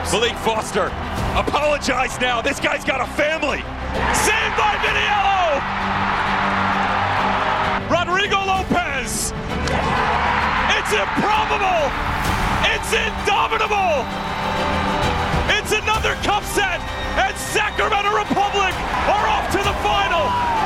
Malik Foster, apologize now. This guy's got a family. Saved by Vitiello. Rodrigo Lopez. It's improbable. It's indomitable. It's another cup set, and Sacramento Republic are off to the final.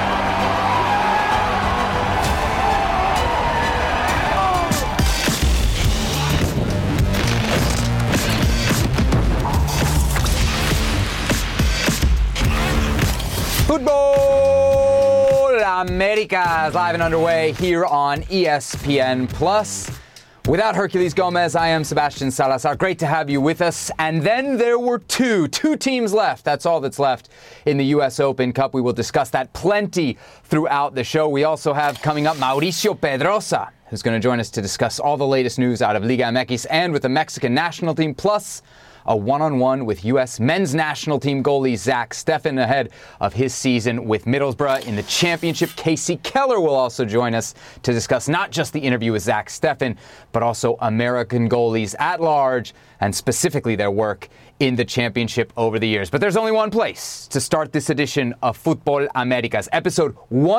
Football America is live and underway here on ESPN Plus. Without Herculez Gomez, I am Sebastian Salazar. Great to have you with us. And then there were two teams left. That's all that's left in the U.S. Open Cup. We will discuss that plenty throughout the show. We also have coming up Mauricio Pedrosa, who's going to join us to discuss all the latest news out of Liga MX and with the Mexican national team, plus a one-on-one with U.S. men's national team goalie Zach Steffen ahead of his season with Middlesbrough in the championship. Casey Keller will also join us to discuss not just the interview with Zach Steffen, but also American goalies at large and specifically their work in the championship over the years. But there's only one place to start this edition of Football Americas, episode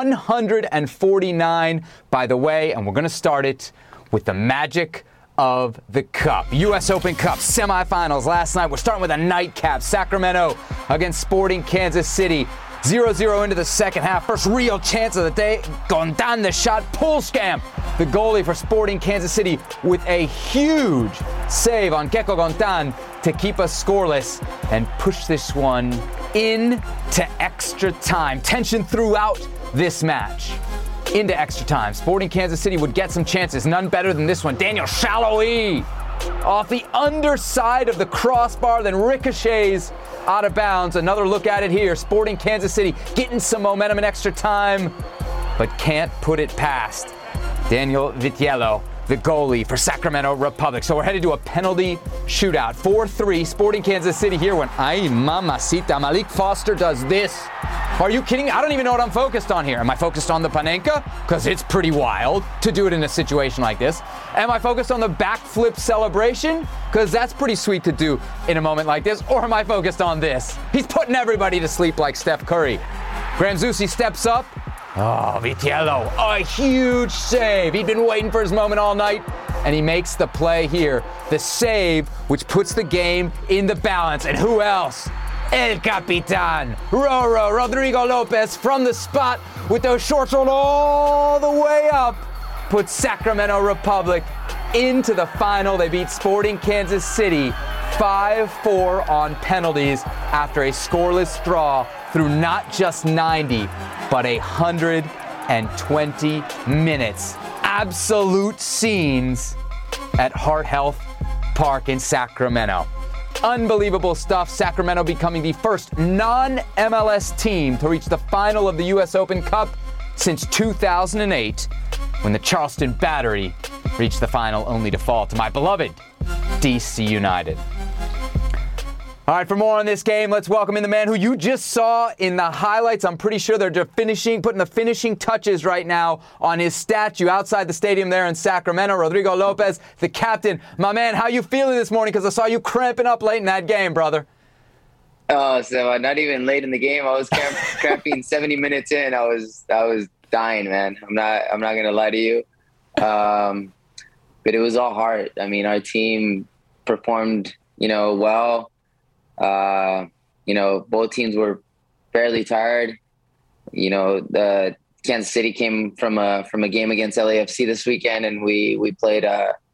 149, by the way, and we're going to start it with the magic of the Cup. U.S. Open Cup semifinals last night. We're starting with a nightcap. Sacramento against Sporting Kansas City. 0-0 into the second half. First real chance of the day. Gondan, the shot. Pulskamp, the goalie for Sporting Kansas City, with a huge save on Keko Gondan to keep us scoreless and push this one into extra time. Tension throughout this match. Into extra time. Sporting Kansas City would get some chances. None better than this one. Daniel Salloi off the underside of the crossbar, then ricochets out of bounds. Another look at it here. Sporting Kansas City getting some momentum in extra time, but can't put it past Daniel Vitiello, the goalie for Sacramento Republic. So we're headed to a penalty shootout. 4-3 Sporting Kansas City here when mamacita, Malik Foster does this. Are you kidding? I don't even know what I'm focused on here. Am I focused on the Panenka? Because it's pretty wild to do it in a situation like this. Am I focused on the backflip celebration? Because that's pretty sweet to do in a moment like this. Or am I focused on this? He's putting everybody to sleep like Steph Curry. Graham Zusi steps up. Oh, Vitiello, a huge save. He'd been waiting for his moment all night, and he makes the play here. The save, which puts the game in the balance. And who else? El Capitan, Rodrigo Lopez from the spot with those shorts rolled all the way up, puts Sacramento Republic into the final. They beat Sporting Kansas City 5-4 on penalties after a scoreless draw through not just 90, but 120 minutes. Absolute scenes at Heart Health Park in Sacramento. Unbelievable stuff. Sacramento becoming the first non-MLS team to reach the final of the U.S. Open Cup since 2008, when the Charleston Battery reached the final only to fall to my beloved DC United. All right, for more on this game, let's welcome in the man who you just saw in the highlights. I'm pretty sure they're just putting the finishing touches right now on his statue outside the stadium there in Sacramento. Rodrigo Lopez, the captain. My man, how you feeling this morning? Because I saw you cramping up late in that game, brother. Oh, so not even late in the game. I was cramping 70 minutes in. I was dying, man. I'm not gonna lie to you. But it was all heart. I mean, our team performed, well. Both teams were fairly tired. The Kansas City came from a game against LAFC this weekend, and we played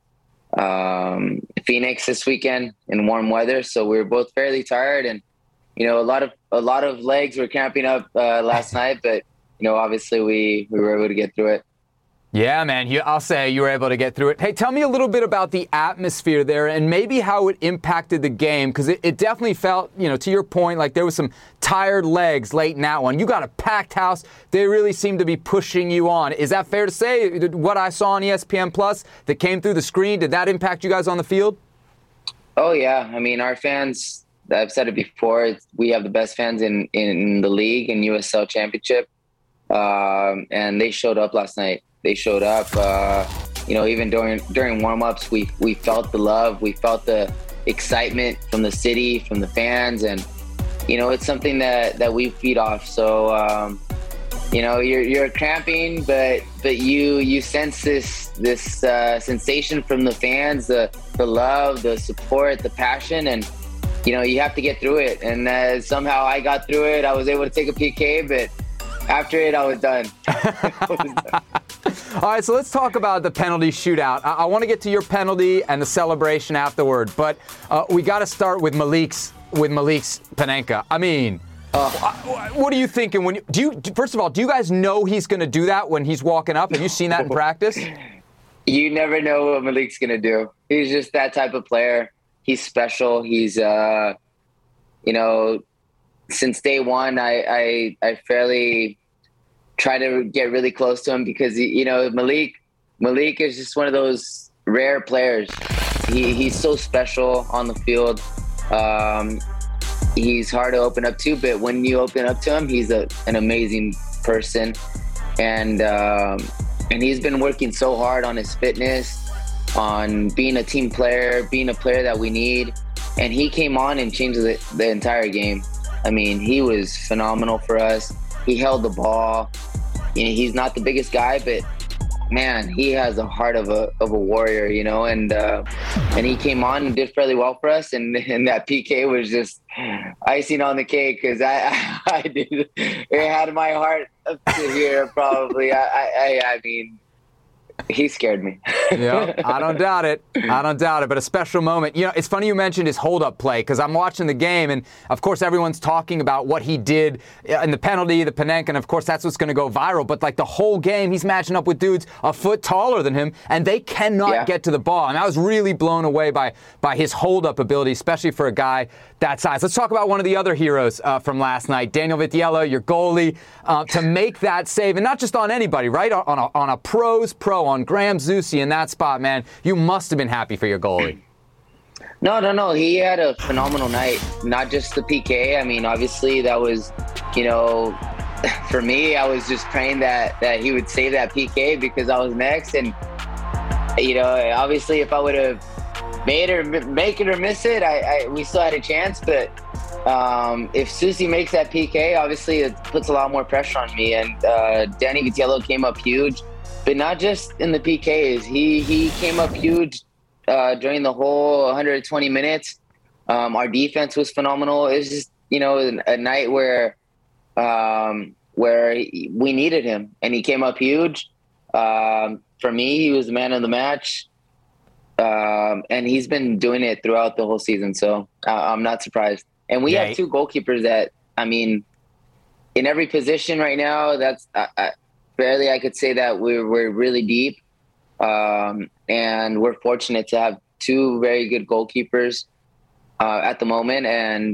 Phoenix this weekend in warm weather. So we were both fairly tired, and a lot of legs were cramping up last night. But obviously we were able to get through it. Yeah, man, I'll say you were able to get through it. Hey, tell me a little bit about the atmosphere there and maybe how it impacted the game, because it definitely felt, to your point, like there was some tired legs late in that one. You got a packed house. They really seemed to be pushing you on. Is that fair to say? What I saw on ESPN Plus that came through the screen, did that impact you guys on the field? Oh, yeah. I mean, our fans, I've said it before, we have the best fans in the league in USL Championship, and they showed up last night. They showed up, even during warm-ups, we felt the love. We felt the excitement from the city, from the fans, and it's something that we feed off. So you're cramping, but you sense this sensation from the fans, the love, the support, the passion, and you have to get through it. And somehow I got through it. I was able to take a PK, but after it, I was done. All right, so let's talk about the penalty shootout. I want to get to your penalty and the celebration afterward, but we got to start with Malik's Panenka. I mean, what are you thinking first of all, do you guys know he's going to do that when he's walking up? Have you seen that in practice? You never know what Malik's going to do. He's just that type of player. He's special. He's, since day one, I fairly try to get really close to him because, Malik is just one of those rare players. He's so special on the field. He's hard to open up to, but when you open up to him, he's an amazing person. And he's been working so hard on his fitness, on being a team player, being a player that we need. And he came on and changed the entire game. I mean, he was phenomenal for us. He held the ball. He's not the biggest guy, but man, he has the heart of a warrior, and he came on and did fairly well for us. And that PK was just icing on the cake because I did. It had my heart up to here, probably. I mean, he scared me. Yeah, I don't doubt it. But a special moment. It's funny you mentioned his hold-up play because I'm watching the game, and of course everyone's talking about what he did in the penalty, the Panenka, and of course that's what's going to go viral. But like the whole game, he's matching up with dudes a foot taller than him, and they cannot get to the ball. And I was really blown away by his hold-up ability, especially for a guy that size. Let's talk about one of the other heroes from last night, Daniel Vitiello, your goalie, to make that save, and not just on anybody, right? On a pro's pro, on Graham Zusi in that spot, man. You must have been happy for your goalie. No. He had a phenomenal night. Not just the PK. I mean, obviously that was, for me, I was just praying that he would save that PK because I was next. And, obviously if I would have make it or miss it, we still had a chance. But if Zusi makes that PK, obviously it puts a lot more pressure on me. And Danny Vitiello came up huge. But not just in the PKs. He came up huge during the whole 120 minutes. Our defense was phenomenal. It was just, a night where we needed him, and he came up huge. For me, he was the man of the match, and he's been doing it throughout the whole season. So I'm not surprised. And we have two goalkeepers that, I mean, in every position right now, that's barely I could say that we're really deep, and we're fortunate to have two very good goalkeepers at the moment. And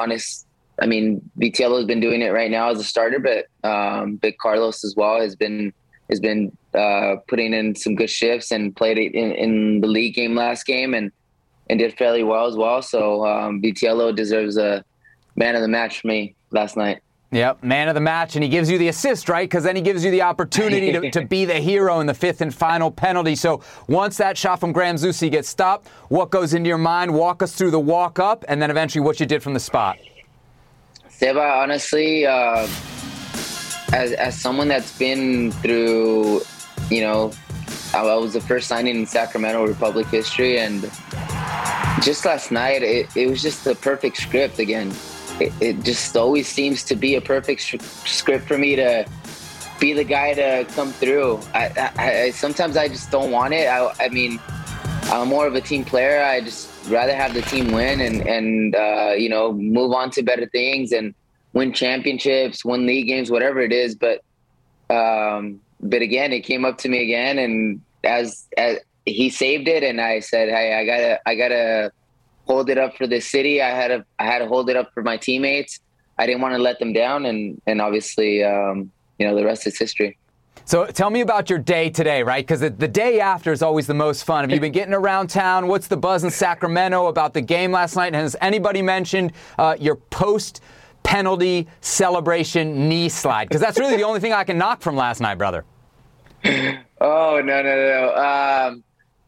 Vitiello has been doing it right now as a starter, but Carlos as well has been putting in some good shifts and played it in the league game last game and did fairly well as well. So Vitiello deserves a man of the match for me last night. Yep, man of the match, and he gives you the assist, right? Because then he gives you the opportunity to be the hero in the fifth and final penalty. So once that shot from Graham Zusi gets stopped, what goes into your mind? Walk us through the walk-up, and then eventually what you did from the spot. Seba, honestly, as someone that's been through, I was the first signing in Sacramento Republic history, and just last night, it was just the perfect script again. It just always seems to be a perfect script for me to be the guy to come through. Sometimes I just don't want it. I mean, I'm more of a team player. I just rather have the team win and move on to better things and win championships, win league games, whatever it is. But again, it came up to me again, and as he saved it, and I said, hey, I gotta hold it up for the city. I had to hold it up for my teammates. I didn't want to let them down, and obviously, the rest is history. So tell me about your day today, right? Because the day after is always the most fun. Have you been getting around town? What's the buzz in Sacramento about the game last night? And has anybody mentioned your post-penalty celebration knee slide? Because that's really the only thing I can knock from last night, brother. Oh, no.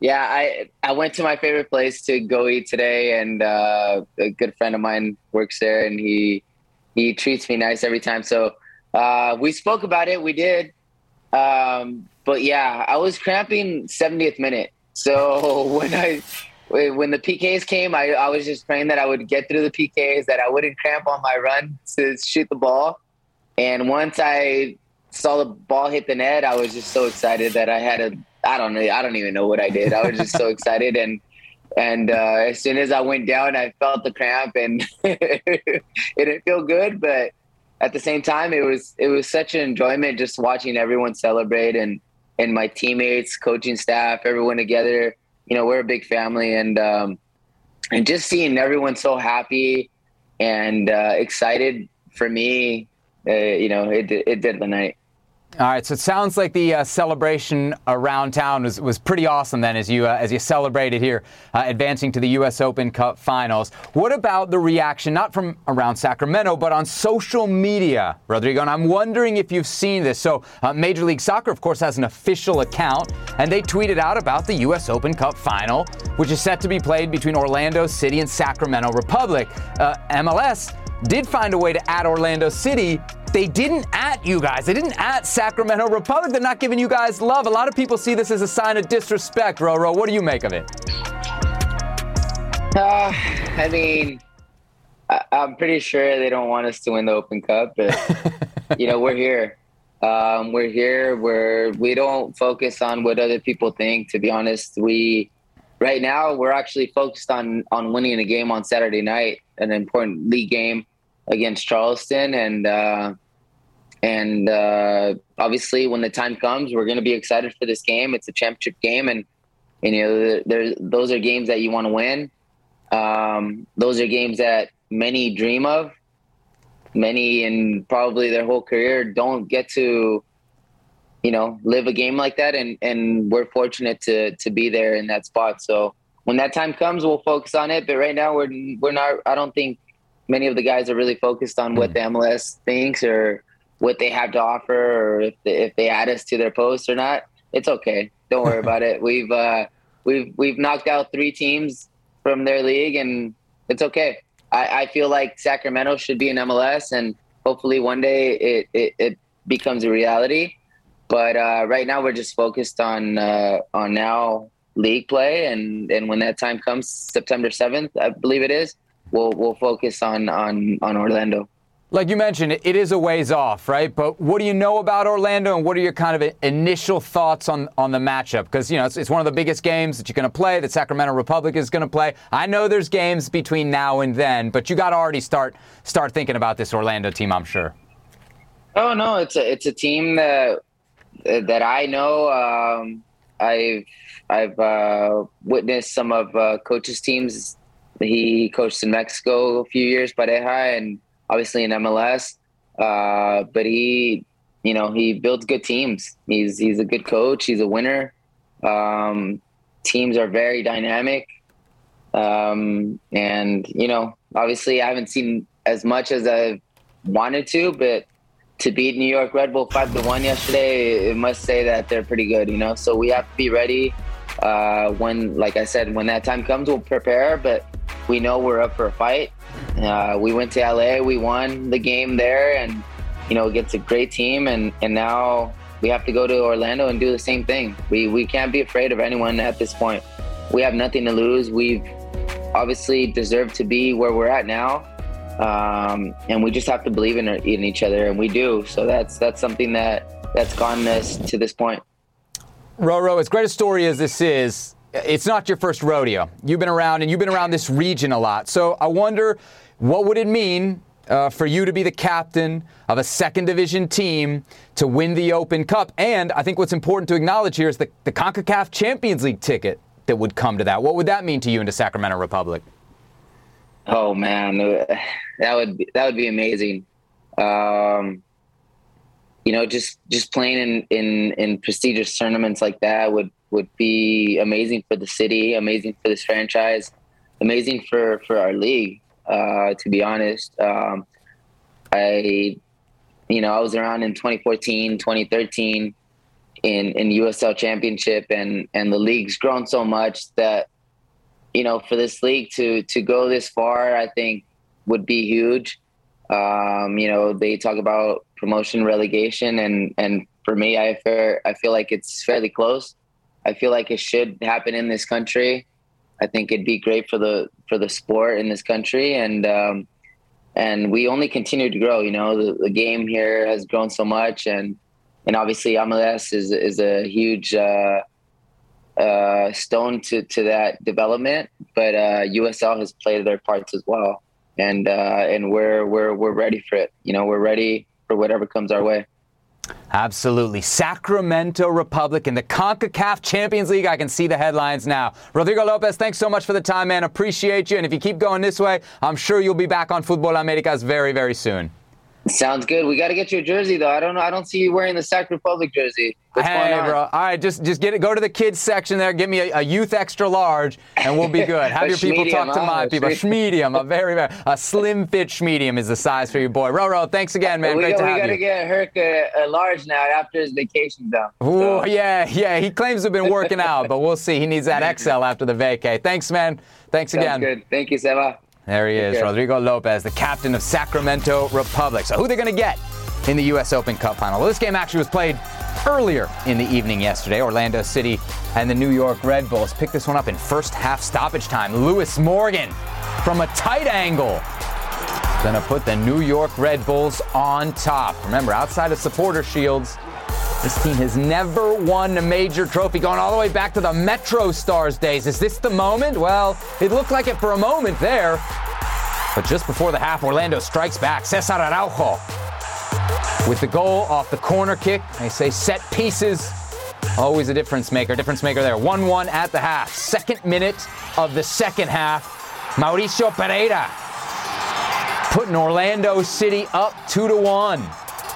Yeah, I went to my favorite place to go eat today, and a good friend of mine works there, and he treats me nice every time. So we spoke about it. We did. But yeah, I was cramping 70th minute. So when the PKs came, I was just praying that I would get through the PKs, that I wouldn't cramp on my run to shoot the ball. And once I saw the ball hit the net, I was just so excited that I don't know. I don't even know what I did. I was just so excited. And as soon as I went down, I felt the cramp, and it didn't feel good. But at the same time, it was such an enjoyment just watching everyone celebrate, and my teammates, coaching staff, everyone together. You know, we're a big family, and just seeing everyone so happy and excited for me, it did the night. All right, so it sounds like the celebration around town was pretty awesome then as you celebrated here, advancing to the U.S. Open Cup Finals. What about the reaction, not from around Sacramento, but on social media, Rodrigo? And I'm wondering if you've seen this. So Major League Soccer, of course, has an official account, and they tweeted out about the U.S. Open Cup Final, which is set to be played between Orlando City and Sacramento Republic. MLS did find a way to add Orlando City. They didn't at you guys. They didn't at Sacramento Republic. They're not giving you guys love. A lot of people see this as a sign of disrespect. Roro, what do you make of it? I mean, I'm pretty sure they don't want us to win the Open Cup, but we're here. We're here. We don't focus on what other people think. To be honest, right now we're actually focused on winning a game on Saturday night, an important league game against Charleston, and obviously when the time comes, we're going to be excited for this game. It's a championship game, and those are games that you want to win. Those are games that many dream of. Many in probably their whole career don't get to, live a game like that, and we're fortunate to be there in that spot. So when that time comes, we'll focus on it. But right now, we're not. I don't think many of the guys are really focused on what the MLS thinks or what they have to offer, or if they add us to their posts or not. It's okay. Don't worry about it. We've knocked out 3 teams from their league, and it's okay. I feel like Sacramento should be in MLS, and hopefully one day it becomes a reality. But right now we're just focused on now league play, and when that time comes, September 7th, I believe it is, we'll focus on Orlando. Like you mentioned, it is a ways off, right? But what do you know about Orlando, and what are your kind of initial thoughts on the matchup? Because, it's one of the biggest games that you're going to play, that Sacramento Republic is going to play. I know there's games between now and then, but you got to already start thinking about this Orlando team, I'm sure. Oh, no, it's a team that I know. I've witnessed some of Coach's teams. He coached in Mexico a few years, Pareja, and obviously in MLS, but he builds good teams. He's a good coach. He's a winner. Teams are very dynamic. And, obviously I haven't seen as much as I wanted to, but to beat New York Red Bull 5-1 yesterday, it must say that they're pretty good, so we have to be ready. Like I said, when that time comes, we'll prepare, but we know we're up for a fight. We went to LA, we won the game there, and against a great team, and now we have to go to Orlando and do the same thing. We can't be afraid of anyone at this point. We have nothing to lose. We've obviously deserved to be where we're at now, and we just have to believe in each other, and we do. So that's something that's gotten us to this point. Roro, as great a story as this is, it's not your first rodeo. You've been around this region a lot. So I wonder, what would it mean for you to be the captain of a second division team to win the Open Cup? And I think what's important to acknowledge here is the CONCACAF Champions League ticket that would come to that. What would that mean to you and to Sacramento Republic? Oh man, that would be amazing. Just playing in prestigious tournaments like that would be amazing for the city, amazing for this franchise, amazing for our league. To be honest, I was around in 2014, 2013. in USL Championship, and the league's grown so much that, for this league to go this far, I think would be huge. They talk about promotion, relegation, and for me, I feel like it's fairly close. I feel like it should happen in this country. I think it'd be great for the sport in this country, and we only continue to grow. The game here has grown so much, and obviously MLS is a huge stone to that development. But USL has played their parts as well, and we're ready for it. We're ready for whatever comes our way. Absolutely. Sacramento Republic in the CONCACAF Champions League. I can see the headlines now. Rodrigo Lopez, thanks so much for the time, man. Appreciate you. And if you keep going this way, I'm sure you'll be back on Futbol Americas very, very soon. Sounds good. We got to get you a jersey, though. I don't see you wearing the Sac Republic jersey. What's going on? Bro. All right, just get it. Go to the kids section there. Get me a youth extra large, and we'll be good. Have your people talk to my people. Schmedium, a slim fit schmedium is the size for your boy. Roro, thanks again, man. Great to have you. We got to get Herc a large now after his vacation done. So. Ooh, yeah. He claims to have been working out, but we'll see. He needs that XL after the vacay. Thanks, man. Thanks again. Sounds good. Thank you, Seba. There he is, Rodrigo Lopez, the captain of Sacramento Republic. So who are they going to get in the U.S. Open Cup final? Well, this game actually was played earlier in the evening yesterday. Orlando City and the New York Red Bulls picked this one up in first half stoppage time. Lewis Morgan from a tight angle going to put the New York Red Bulls on top. Remember, outside of supporter shields, this team has never won a major trophy, going all the way back to the Metro Stars days. Is this the moment? Well, it looked like it for a moment there. But just before the half, Orlando strikes back. Cesar Araujo with the goal off the corner kick. They say set pieces, always a difference maker. Difference maker there. 1-1 at the half. Second minute of the second half. Mauricio Pereira putting Orlando City up 2-1.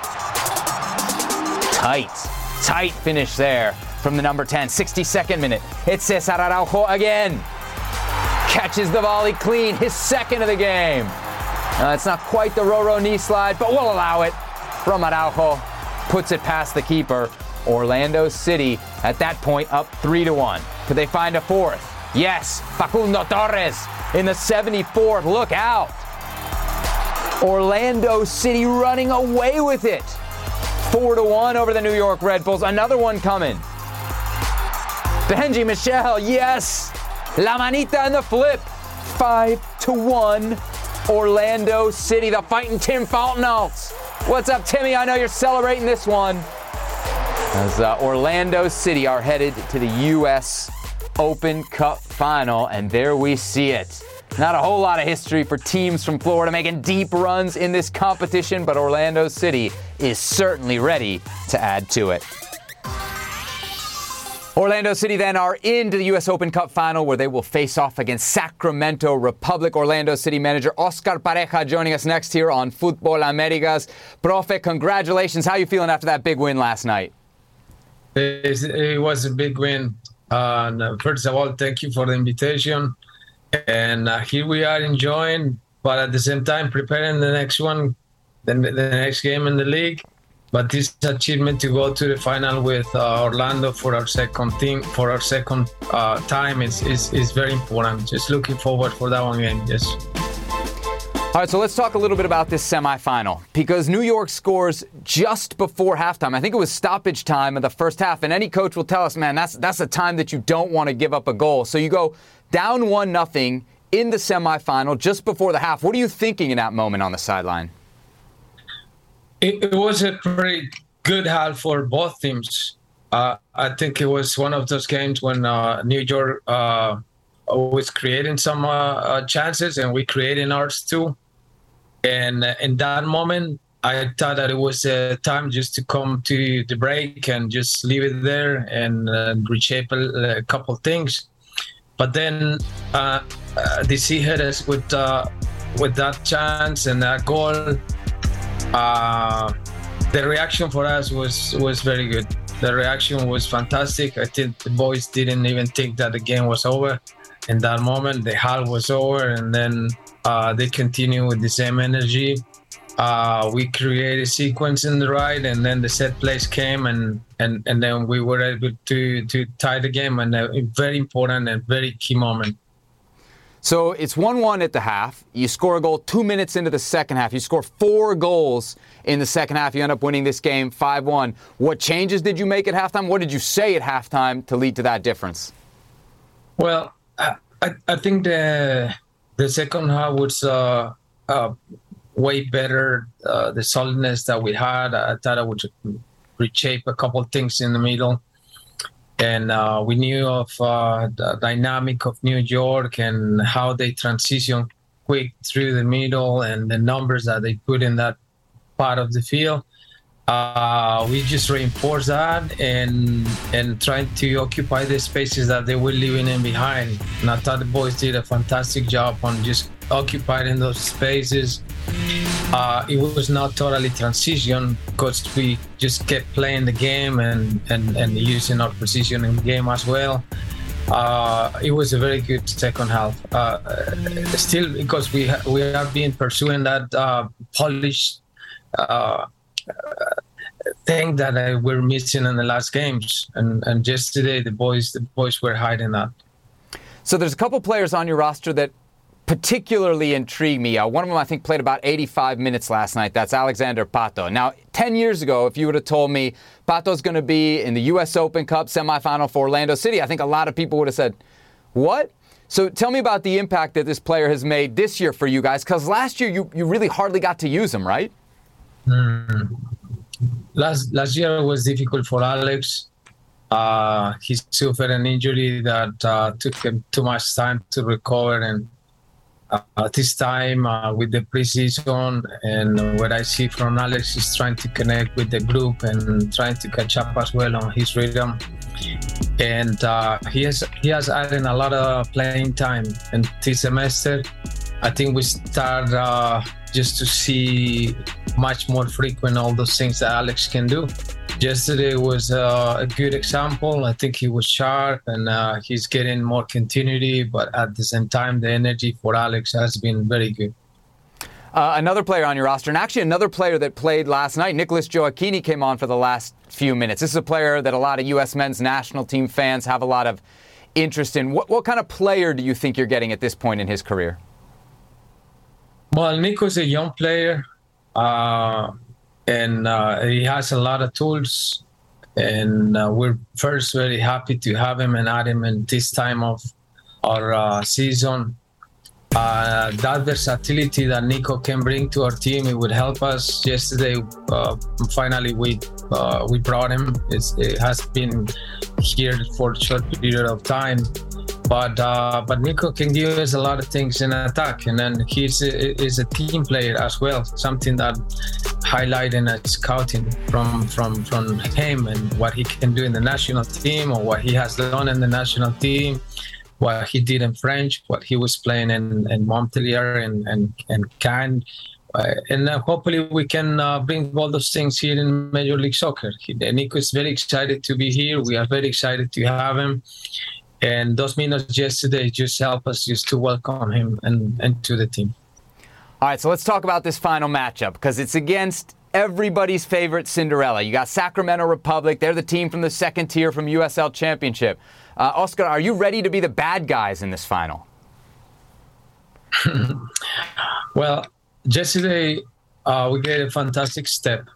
Tight finish there from the number 10. 62nd minute. It's Cesar Araujo again. Catches the volley clean. His second of the game. It's not quite the Roro knee slide, but we'll allow it. From Araujo. Puts it past the keeper. Orlando City, at that point, up 3-1. Could they find a fourth? Yes. Facundo Torres in the 74th. Look out. Orlando City running away with it. 4-1 over the New York Red Bulls. Another one coming. Benji Michel, yes. La Manita and the flip. 5-1. Orlando City, the fighting Tim Faltenholtz. What's up, Timmy? I know you're celebrating this one. As Orlando City are headed to the U.S. Open Cup final, and there we see it. Not a whole lot of history for teams from Florida making deep runs in this competition, but Orlando City is certainly ready to add to it. Orlando City then are into the U.S. Open Cup final, where they will face off against Sacramento Republic. Orlando City manager Oscar Pareja joining us next here on Futbol Americas. Profe, congratulations. How are you feeling after that big win last night? It was a big win. First of all, thank you for the invitation. And here we are enjoying, but at the same time preparing the next one, the next game in the league. But this achievement to go to the final with Orlando for our second time is very important. Just looking forward for that one game. Yes. All right, so let's talk a little bit about this semifinal, because New York scores just before halftime. I think it was stoppage time of the first half, and any coach will tell us, man, that's a time that you don't want to give up a goal. So you go down 1-0 in the semifinal just before the half. What are you thinking in that moment on the sideline? It was a pretty good half for both teams. I think it was one of those games when New York was creating some chances, and we creating ours too. And in that moment, I thought that it was time just to come to the break and just leave it there and reshape a couple things. But then DC hit us with that chance and that goal. The reaction for us was very good. The reaction was fantastic. I think the boys didn't even think that the game was over. In that moment, the half was over, and then they continue with the same energy. We created a sequence in the right, and then the set plays came, and then we were able to tie the game, and a very important and very key moment. So it's 1-1 at the half. You score a goal 2 minutes into the second half. You score 4 goals in the second half. You end up winning this game 5-1. What changes did you make at halftime? What did you say at halftime to lead to that difference? Well, I think the second half was way better. The solidness that we had, I thought I would reshape a couple of things in the middle. And we knew of the dynamic of New York and how they transition quick through the middle and the numbers that they put in that part of the field. We just reinforced that and trying to occupy the spaces that they were leaving in behind. And I thought the boys did a fantastic job on just occupying those spaces. It was not totally transition because we just kept playing the game and using our position in the game as well. It was a very good second half. Still, because we have been pursuing that polished thing that we're missing in the last games, and yesterday the boys were hiding that. So there's a couple players on your roster that particularly intrigue me. One of them, I think, played about 85 minutes last night. That's Alexander Pato. Now, 10 years ago, if you would have told me Pato's going to be in the U.S. Open Cup semifinal for Orlando City, I think a lot of people would have said, what? So tell me about the impact that this player has made this year for you guys, because last year you really hardly got to use him, right? Last year was difficult for Alex. He suffered an injury that took him too much time to recover, and this time with the preseason and what I see from Alex is trying to connect with the group and trying to catch up as well on his rhythm. And he has added a lot of playing time. And this semester, I think we start just to see much more frequent all those things that Alex can do. Yesterday was a good example. I think he was sharp and he's getting more continuity, but at the same time, the energy for Alex has been very good. Another player on your roster, and actually another player that played last night, Nicholas Gioacchini, came on for the last few minutes. This is a player that a lot of U.S. men's national team fans have a lot of interest in. What kind of player do you think you're getting at this point in his career? Well, Nico's a young player. And he has a lot of tools, and we're first very happy to have him and add him in this time of our season. That versatility that Nico can bring to our team, it would help us. Yesterday, finally, we brought him. It has been here for a short period of time. But Nico can give us a lot of things in attack, and then he's a team player as well. Something that highlighting a scouting from him and what he can do in the national team or what he has done in the national team, what he did in French, what he was playing in Montpellier and Cannes. And hopefully we can bring all those things here in Major League Soccer. Nico is very excited to be here. We are very excited to have him. And those minutes yesterday just help us just to welcome him and to the team. All right, so let's talk about this final matchup because it's against everybody's favorite Cinderella. You got Sacramento Republic. They're the team from the second tier from USL Championship. Oscar, are you ready to be the bad guys in this final? Well, yesterday we did a fantastic step.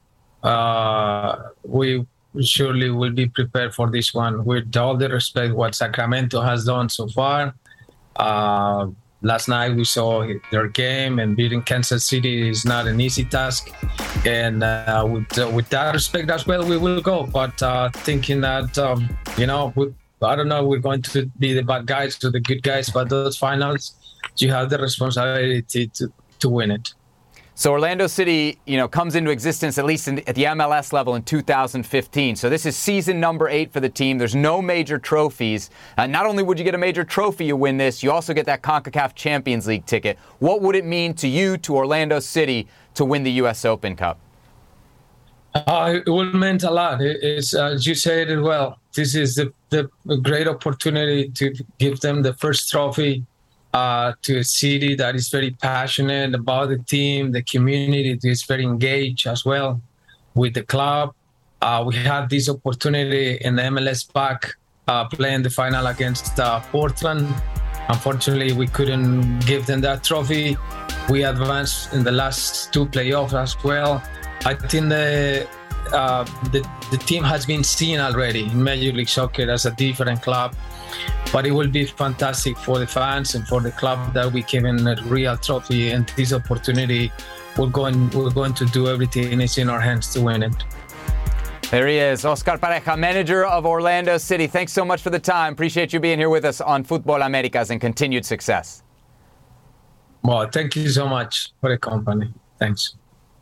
We surely will be prepared for this one with all the respect what Sacramento has done so far. Last night we saw their game, and beating Kansas City is not an easy task. And with that respect as well, we will go. But thinking that, I don't know, we're going to be the bad guys to the good guys, but those finals, you have the responsibility to win it. So Orlando City, comes into existence at least at the MLS level in 2015. So this is season number 8 for the team. There's no major trophies. Not only would you get a major trophy, you win this, you also get that CONCACAF Champions League ticket. What would it mean to you, to Orlando City, to win the U.S. Open Cup? It would mean a lot. It's you said it well. This is the great opportunity to give them the first trophy to a city that is very passionate about the team, the community is very engaged as well with the club. We had this opportunity in the MLS back playing the final against Portland. Unfortunately, we couldn't give them that trophy. We advanced in the last 2 playoffs as well. I think the team has been seen already in Major League Soccer as a different club, but it will be fantastic for the fans and for the club that we given a real trophy and this opportunity. We're going to do everything is in our hands to win it. There he is, Oscar Pareja, manager of Orlando City. Thanks so much for the time. Appreciate you being here with us on Futbol Americas, and continued success. Well, thank you so much for the company. Thanks.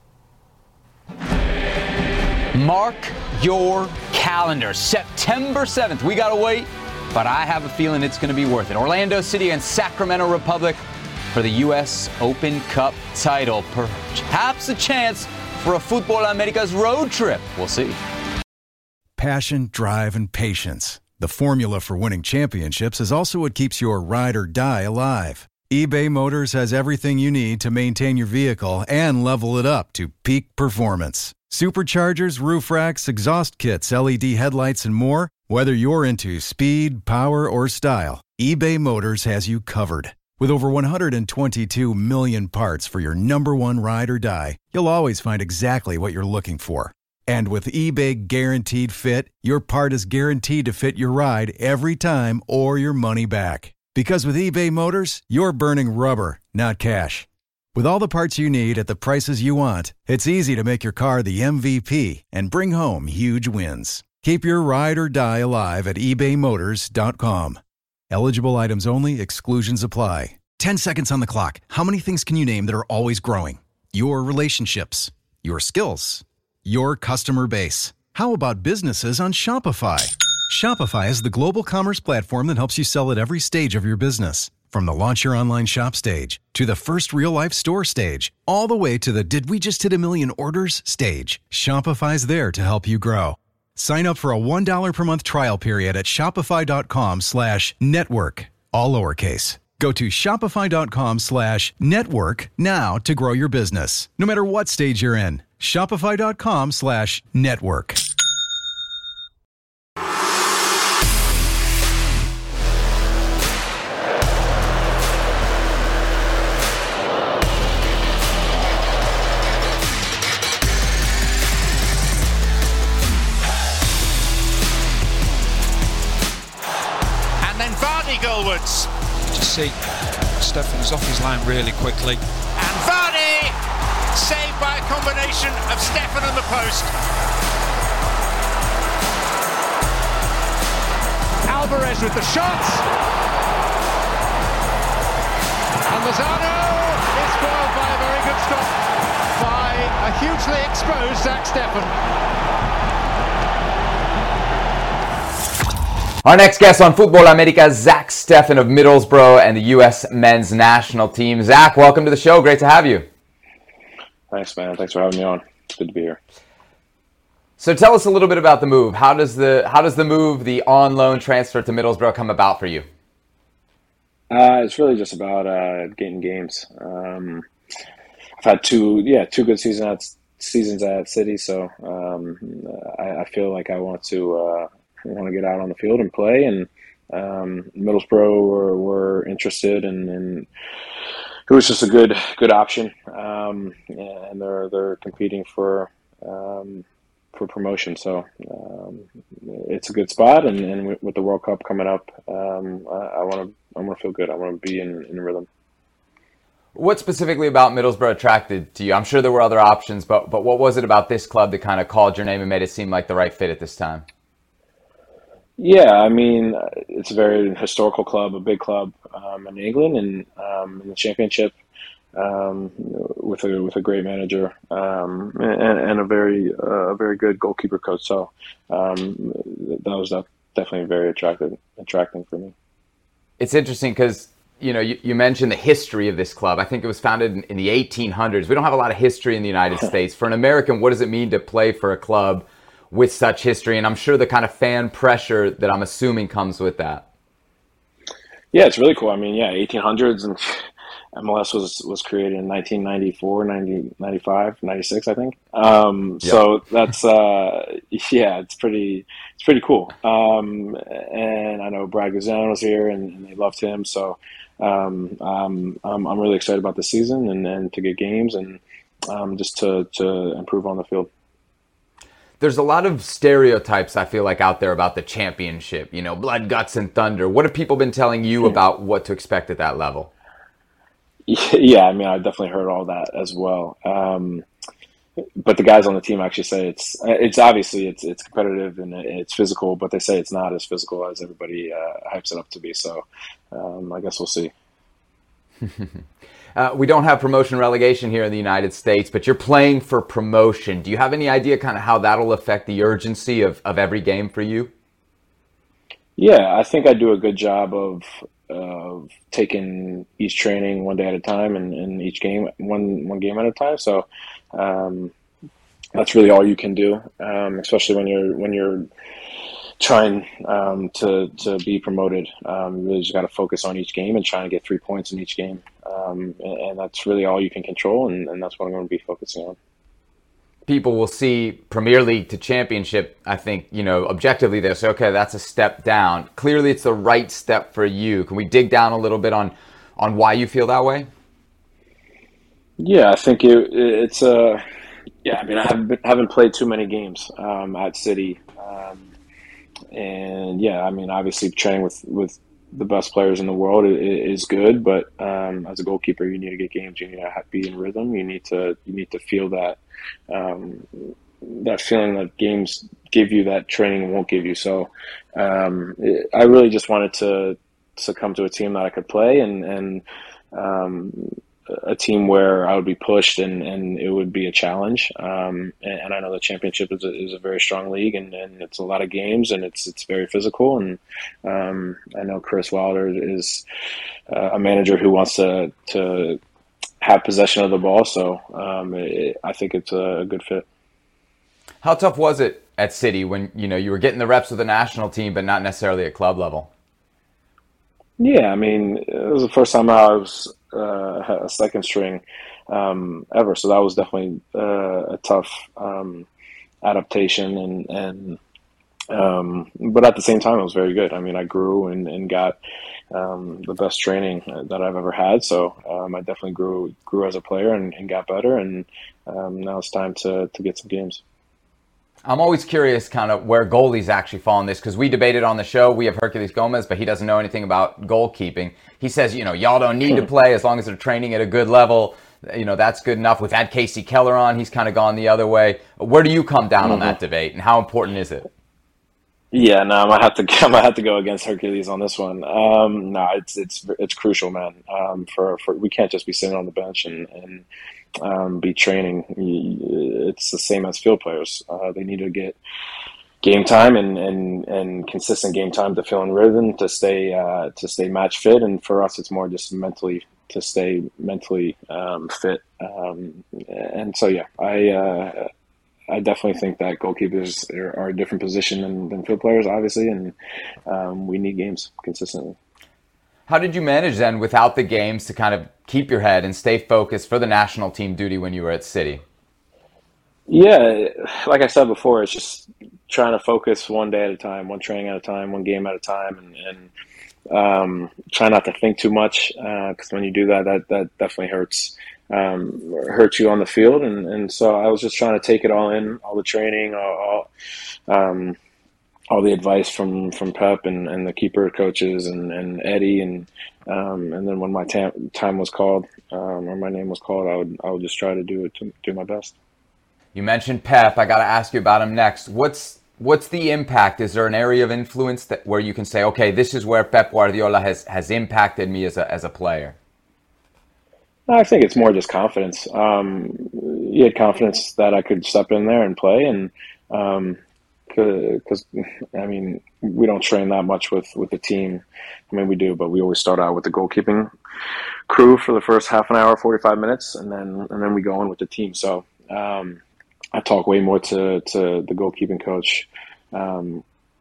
Mark your calendar. September 7th. We got to wait, but I have a feeling it's going to be worth it. Orlando City and Sacramento Republic for the U.S. Open Cup title. Perhaps a chance for a Futbol Americas road trip. We'll see. Passion, drive, and patience. The formula for winning championships is also what keeps your ride or die alive. eBay Motors has everything you need to maintain your vehicle and level it up to peak performance. Superchargers, roof racks, exhaust kits, LED headlights, and more. Whether you're into speed, power, or style, eBay Motors has you covered. With over 122 million parts for your number one ride or die, you'll always find exactly what you're looking for. And with eBay Guaranteed Fit, your part is guaranteed to fit your ride every time or your money back. Because with eBay Motors, you're burning rubber, not cash. With all the parts you need at the prices you want, it's easy to make your car the MVP and bring home huge wins. Keep your ride or die alive at ebaymotors.com. Eligible items only. Exclusions apply. 10 seconds on the clock. How many things can you name that are always growing? Your relationships, your skills, your customer base. How about businesses on Shopify? Shopify is the global commerce platform that helps you sell at every stage of your business. From the launch your online shop stage, to the first real-life store stage, all the way to the did we just hit a million orders stage. Shopify's there to help you grow. Sign up for a $1 per month trial period at shopify.com/network, all lowercase. Go to shopify.com/network now to grow your business, no matter what stage you're in. Shopify.com/network. Goalwards. Just see Stefan's off his line really quickly. And Vardy saved by a combination of Stefan and the post. Alvarez with the shot. And Lozano is foiled by a very good stop by a hugely exposed Zach Steffen. Our next guest on Futbol America, Zach Steffen of Middlesbrough and the U.S. men's national team. Zach, welcome to the show. Great to have you. Thanks, man. Thanks for having me on. It's good to be here. So tell us a little bit about the move. How does the move, the on-loan transfer to Middlesbrough, come about for you? It's really just about getting games. I've had two good seasons at City, so I feel like I want to get out on the field and play. And Middlesbrough were interested, and it was just a good option. And they're competing for promotion, so it's a good spot. And with the World Cup coming up, I want to feel good. I want to be in rhythm. What specifically about Middlesbrough attracted to you? I'm sure there were other options, but what was it about this club that kind of called your name and made it seem like the right fit at this time? Yeah, I mean, it's a very historical club, a big club in England, and in the Championship with a great manager and a very good goalkeeper coach. So that was definitely very attracting for me. It's interesting because you mentioned the history of this club. I think it was founded in the 1800s. We don't have a lot of history in the United States. For an American, what does it mean to play for a club with such history? And I'm sure the kind of fan pressure that I'm assuming comes with that. Yeah, it's really cool. I mean, yeah, 1800s and MLS was created in 1994, 90, 95, 96, I think. Yep. So that's yeah, it's pretty cool. And I know Brad Guzan was here, and they loved him. So I'm really excited about the season and to get games and just to improve on the field. There's a lot of stereotypes I feel like out there about the championship, blood, guts, and thunder. What have people been telling you about what to expect at that level? Yeah, I mean, I've definitely heard all that as well. But the guys on the team actually say it's obviously it's competitive and it's physical, but they say it's not as physical as everybody hypes it up to be. So I guess we'll see. We don't have promotion relegation here in the United States, but you're playing for promotion. Do you have any idea kind of how that'll affect the urgency of every game for you? Yeah, I think I do a good job of taking each training one day at a time and each game one game at a time. So that's really all you can do, especially when you're trying to be promoted. You really just got to focus on each game and trying to get 3 points in each game, and that's really all you can control, and that's what I'm going to be focusing on. People will see Premier League to Championship, I think, objectively they'll say, okay, that's a step down. Clearly it's the right step for you. Can we dig down a little bit on why you feel that way? Yeah, I think it's yeah, I mean, I haven't played too many games at City. And yeah, I mean, obviously training with the best players in the world is good, but as a goalkeeper, you need to get games. You need to be in rhythm. You need to feel that that feeling that games give you that training won't give you. So I really just wanted to come to a team that I could play and a team where I would be pushed and it would be a challenge. And I know the championship is a very strong league and it's a lot of games and it's very physical. And I know Chris Wilder is a manager who wants to have possession of the ball. So I think it's a good fit. How tough was it at City when you were getting the reps with the national team, but not necessarily at club level? Yeah, I mean, it was the first time I was a second string ever, so that was definitely a tough adaptation. But at the same time, it was very good. I mean, I grew and got the best training that I've ever had. So I definitely grew as a player and got better. And now it's time to get some games. I'm always curious kind of where goalies actually fall in this because we debated on the show. We have Herculez Gomez, but he doesn't know anything about goalkeeping. He says, y'all don't need to play as long as they're training at a good level. That's good enough. We've had Casey Keller on. He's kind of gone the other way. Where do you come down on that debate and how important is it? Yeah, no, I'm gonna have to go against Herculez on this one. No, it's crucial, man. For we can't just be sitting on the bench and be training. It's the same as field players. They need to get game time and consistent game time to feel in rhythm to stay match fit. And for us, it's more just mentally to stay mentally fit. And so yeah, I definitely think that goalkeepers are a different position than field players, obviously, and we need games consistently. How did you manage then without the games to kind of keep your head and stay focused for the national team duty when you were at City? Yeah, like I said before, it's just trying to focus one day at a time, one training at a time, one game at a time, and try not to think too much because when you do that definitely hurts you on the field. And so I was just trying to take it all in, all the training, all the advice from Pep and the keeper coaches and Eddie and then when my time was called or my name was called, I would just try to do my best. You mentioned Pep. I got to ask you about him next. What's the impact? Is there an area of influence where you can say, okay, this is where Pep Guardiola has impacted me as a player? I think it's more just confidence. He had confidence that I could step in there and play and. Because I mean, we don't train that much with the team. I mean, we do, but we always start out with the goalkeeping crew for the first half an hour, 45 minutes, and then we go in with the team. So I talk way more to the goalkeeping coach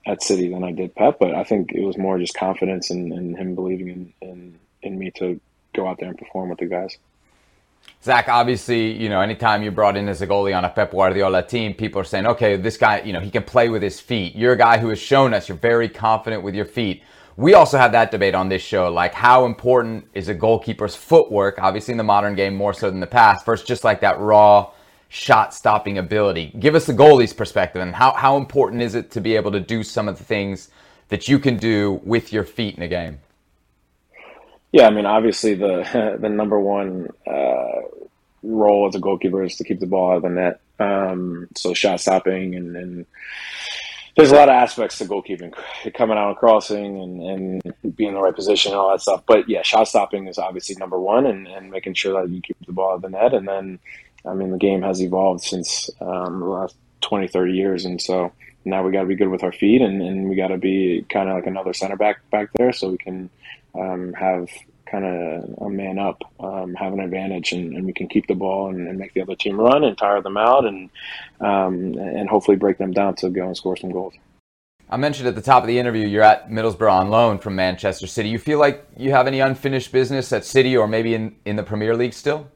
at City than I did Pep, but I think it was more just confidence and him believing in me to go out there and perform with the guys. Zach, obviously, anytime you're brought in as a goalie on a Pep Guardiola team, people are saying, okay, this guy, he can play with his feet. You're a guy who has shown us you're very confident with your feet. We also have that debate on this show, like how important is a goalkeeper's footwork, obviously in the modern game more so than the past, versus just like that raw shot-stopping ability. Give us the goalie's perspective, and how important is it to be able to do some of the things that you can do with your feet in a game? Yeah, I mean, obviously the number one role as a goalkeeper is to keep the ball out of the net. So shot stopping and there's a lot of aspects to goalkeeping, coming out and crossing and being in the right position and all that stuff. But yeah, shot stopping is obviously number one, and making sure that you keep the ball out of the net. And then, I mean, the game has evolved since the last 20, 30 years, and so now we got to be good with our feet, and we got to be kind of like another center back there, so we can have kind of a man up, have an advantage, and we can keep the ball and make the other team run and tire them out, and hopefully break them down to go and score some goals. I mentioned at the top of the interview you're at Middlesbrough on loan from Manchester City. You feel like you have any unfinished business at City or maybe in the Premier League still?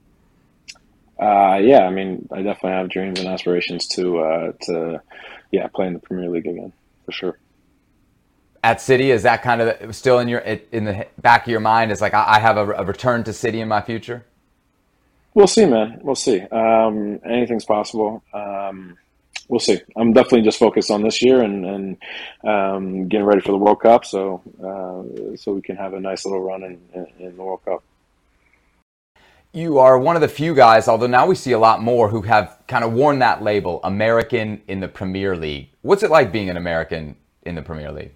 Yeah, I mean, I definitely have dreams and aspirations to play in the Premier League again, for sure. At City, is that kind of still in the back of your mind? Is like I have a return to City in my future? We'll see, man. We'll see. Anything's possible. We'll see. I'm definitely just focused on this year and getting ready for the World Cup, so we can have a nice little run in the World Cup. You are one of the few guys, although now we see a lot more, who have kind of worn that label, American in the Premier League. What's it like being an American in the Premier League?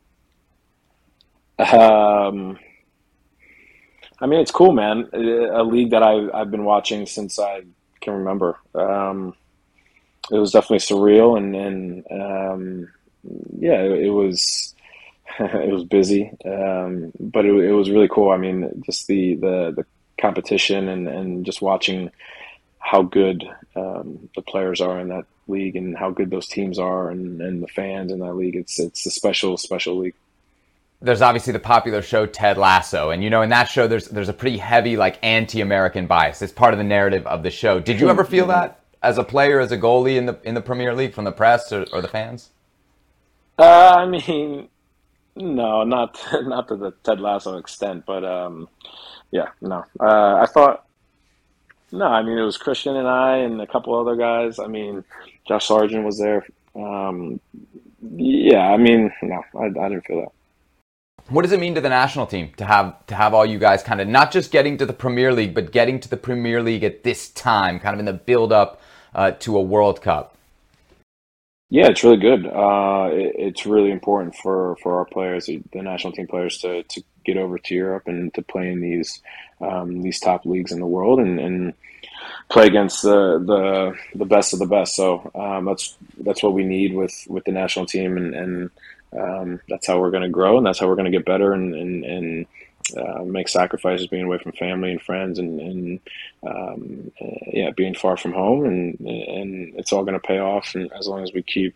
I mean, it's cool, man. A league that I've been watching since I can remember. It was definitely surreal, and it was it was busy, but it was really cool. I mean, just the competition and just watching how good the players are in that league and how good those teams are and the fans in that league. It's a special league. There's obviously the popular show Ted Lasso, and in that show there's a pretty heavy like anti-American bias. It's part of the narrative of the show. Did you ever feel that as a player, as a goalie in the Premier League from the press or the fans? I mean, no, not to the Ted Lasso extent, but yeah, no. I thought, no, I mean, it was Christian and I and a couple other guys. I mean, Josh Sargent was there. Yeah, I mean, no, I didn't feel that. What does it mean to the national team to have all you guys kind of not just getting to the Premier League, but getting to the Premier League at this time, kind of in the build-up to a World Cup? Yeah, it's really good. It's really important for our players, the national team players, to get over to Europe and to play in these top leagues in the world and play against the best of the best. So that's what we need with the national team, and that's how we're going to grow, and that's how we're going to get better and make sacrifices, being away from family and friends, and being far from home, and it's all going to pay off, and as long as we keep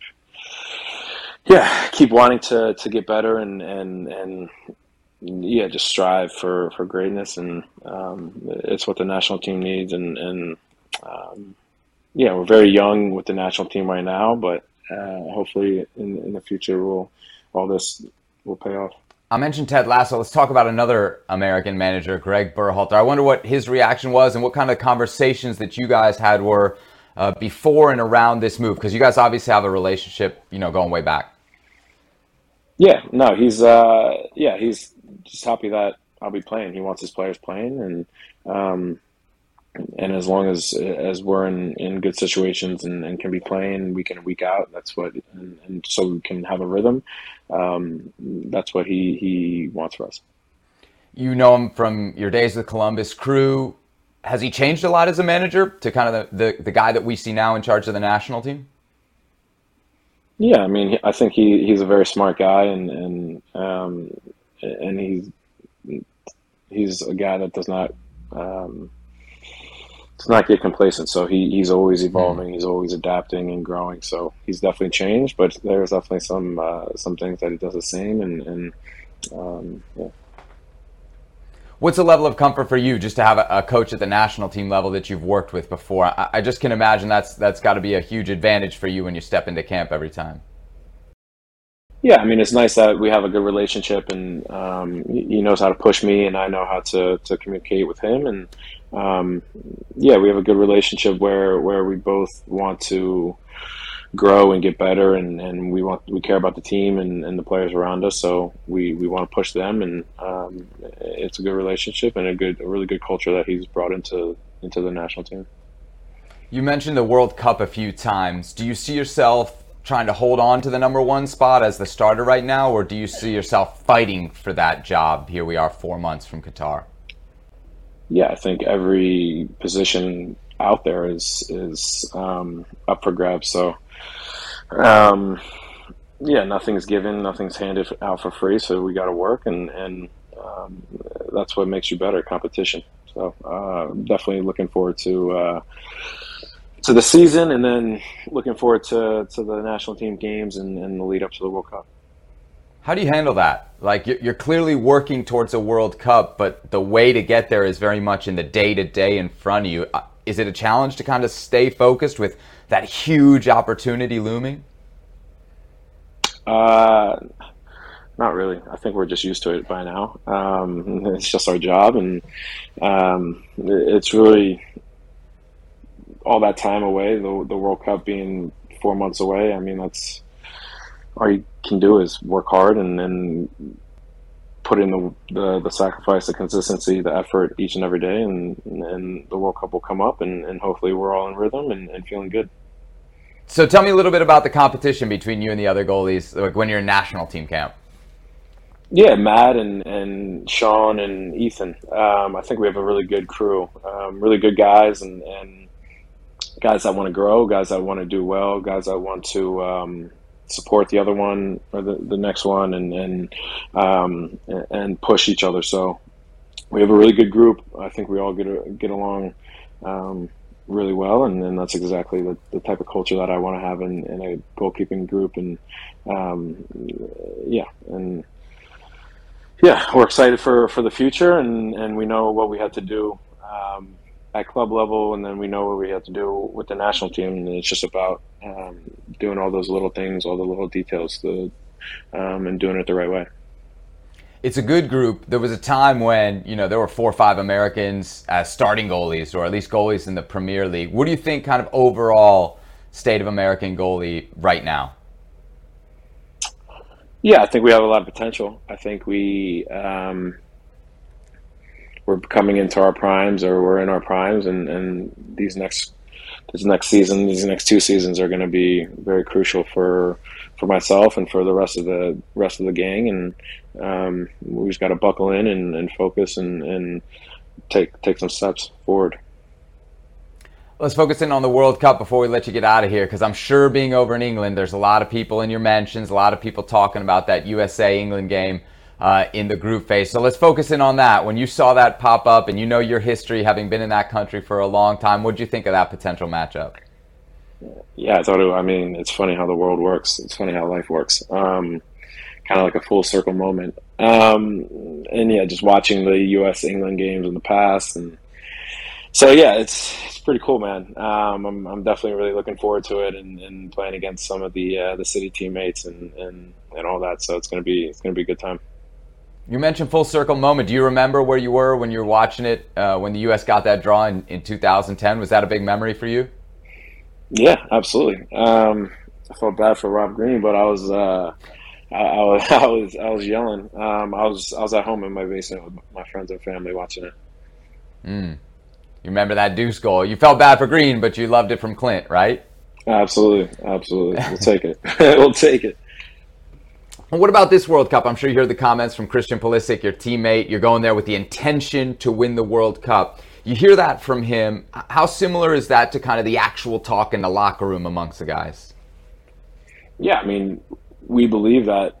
wanting to get better and just strive for greatness, and it's what the national team needs, and we're very young with the national team right now, but hopefully in the future all this will pay off. I mentioned Ted Lasso. Let's talk about another American manager, Greg Berhalter. I wonder what his reaction was and what kind of conversations that you guys had were before and around this move, because you guys obviously have a relationship, going way back. Yeah, no, he's just happy that I'll be playing. He wants his players playing, and as long as we're in good situations and can be playing week in and week out, that's what, and so we can have a rhythm. That's what he wants for us. You know him from your days with Columbus Crew. Has he changed a lot as a manager to kind of the guy that we see now in charge of the national team? Yeah, I mean, I think he's a very smart guy, and he's a guy that does not get complacent. So he's always evolving, he's always adapting and growing. So he's definitely changed, but there's definitely some things that he does the same. And yeah. What's the level of comfort for you just to have a coach at the national team level that you've worked with before? I just can imagine that's got to be a huge advantage for you when you step into camp every time. Yeah, I mean, it's nice that we have a good relationship, and he knows how to push me, and I know how to communicate with him. And yeah, we have a good relationship where we both want to grow and get better, and we care about the team and the players around us, so we want to push them, and it's a good relationship and a really good culture that he's brought into the national team. You mentioned the World Cup a few times. Do you see yourself trying to hold on to the number one spot as the starter right now, or do you see yourself fighting for that job? Here we are 4 months from Qatar. Yeah, I think every position out there is up for grabs. So, yeah, nothing's given, nothing's handed out for free. So we got to work, and that's what makes you better, competition. So definitely looking forward to the season, and then looking forward to the national team games and the lead up to the World Cup. How do you handle that? Like, you're clearly working towards a World Cup, but the way to get there is very much in the day-to-day in front of you. Is it a challenge to kind of stay focused with that huge opportunity looming? Not really. I think we're just used to it by now. It's just our job, and it's really all that time away, the World Cup being 4 months away. I mean, that's all you can do is work hard and put in the sacrifice, the consistency, the effort each and every day, and the World Cup will come up, and hopefully we're all in rhythm and feeling good. So tell me a little bit about the competition between you and the other goalies, like when you're in national team camp. Yeah, Matt and Sean and Ethan. I think we have a really good crew, really good guys, and guys that want to grow, guys that want to do well, guys that want to support the other one or the next one, and push each other. So we have a really good group. I think we all get along really well, and that's exactly the type of culture that I want to have in a goalkeeping group. And we're excited for the future, and we know what we have to do at club level, and then we know what we have to do with the national team, and it's just about doing all those little things, all the little details, and doing it the right way. It's a good group. There was a time when, there were 4 or 5 Americans as starting goalies, or at least goalies in the Premier League. What do you think kind of overall state of American goalie right now? Yeah, I think we have a lot of potential. I think we're coming into our primes, or we're in our primes, and this next season, these next 2 seasons are going to be very crucial for myself and for the rest of the gang, and we just got to buckle in and focus and take some steps forward. Let's focus in on the World Cup before we let you get out of here, because I'm sure being over in England, there's a lot of people in your mentions, a lot of people talking about that USA-England game in the group phase. So let's focus in on that. When you saw that pop up, and your history having been in that country for a long time, what did you think of that potential matchup? Yeah, I thought it's funny how the world works. It's funny how life works. Kind of like a full circle moment. And yeah, just watching the US-England games in the past, and so yeah, it's pretty cool, man. I'm definitely really looking forward to it, and playing against some of the city teammates and all that. So it's gonna be a good time. You mentioned full circle moment. Do you remember where you were when you were watching it when the U.S. got that draw in 2010? Was that a big memory for you? Yeah, absolutely. I felt bad for Rob Green, but I was yelling. I was at home in my basement with my friends and family watching it. You remember that deuce goal? You felt bad for Green, but you loved it from Clint, right? Absolutely. We'll take it. We'll take it. What about this World Cup? I'm sure you heard the comments from Christian Pulisic, your teammate. You're going there with the intention to win the World Cup. You hear that from him. How similar is that to kind of the actual talk in the locker room amongst the guys? Yeah, I mean, we believe that.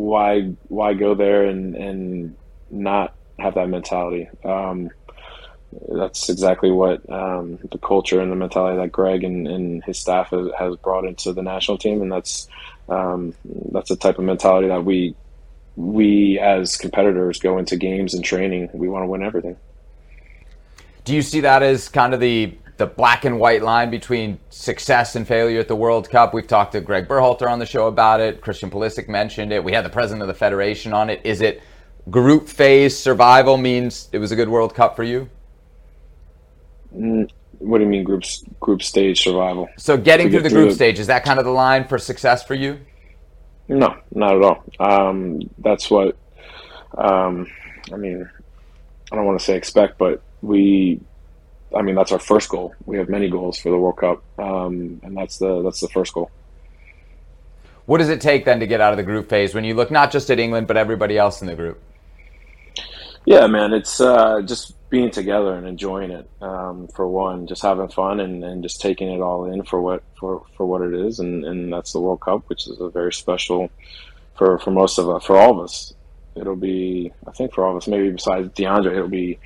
Why go there and not have that mentality? that's exactly what the culture and the mentality that Greg and his staff has brought into the national team, and that's the type of mentality that we as competitors go into games and training. We want to win everything. Do you see that as kind of the black and white line between success and failure at the World Cup? We've talked to Greg Berhalter on the show about it. Christian Pulisic mentioned it. We had the president of the federation on it. Is it group phase survival means it was a good World Cup for you? What do you mean group stage survival? So getting through the group stage, is that kind of the line for success for you? No, not at all. That's what, I mean, I don't want to say expect, but that's our first goal. We have many goals for the World Cup, and that's the first goal. What does it take then to get out of the group phase when you look not just at England, but everybody else in the group? Yeah, man, it's just being together and enjoying it. For one, just having fun and just taking it all in for what it is, and that's the World Cup, which is a very special for most of us, for all of us. It'll be, I think, for all of us, maybe besides DeAndre, it'll be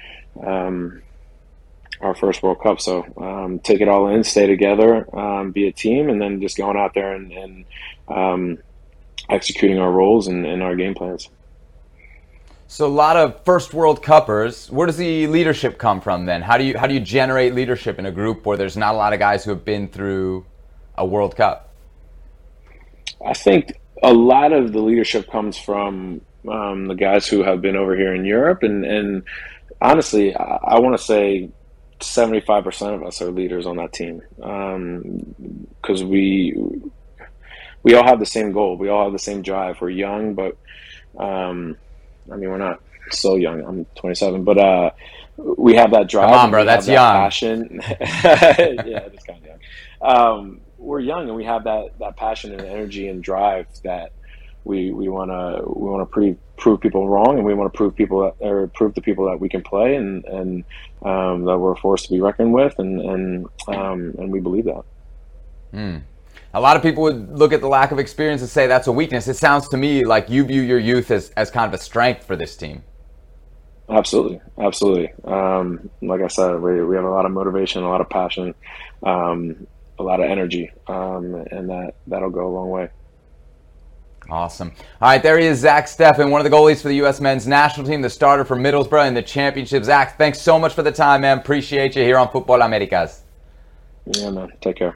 our first World Cup. So take it all in, stay together, be a team, and then just going out there and executing our roles and our game plans. So a lot of first World Cuppers. Where does the leadership come from then? How do you generate leadership in a group where there's not a lot of guys who have been through a World Cup? I think a lot of the leadership comes from the guys who have been over here in Europe, and honestly, I want to say 75% of us are leaders on that team, because we all have the same goal. We all have the same drive. We're young, but we're not so young. I'm 27, but we have that drive. Come on, bro, that's young. Passion. Yeah, it's kind of young. We're young, and we have that passion and energy and drive that we want to prove people wrong, and we want to prove to people that we can play and that we're a force to be reckoned with, and we believe that. A lot of people would look at the lack of experience and say that's a weakness. It sounds to me like you view your youth as kind of a strength for this team. Absolutely. Like I said, we have a lot of motivation, a lot of passion, a lot of energy, and that'll go a long way. Awesome. All right, there he is, Zach Steffen, one of the goalies for the U.S. men's national team, the starter for Middlesbrough in the championship. Zach, thanks so much for the time, man. Appreciate you here on Football Americas. Yeah, man. Take care.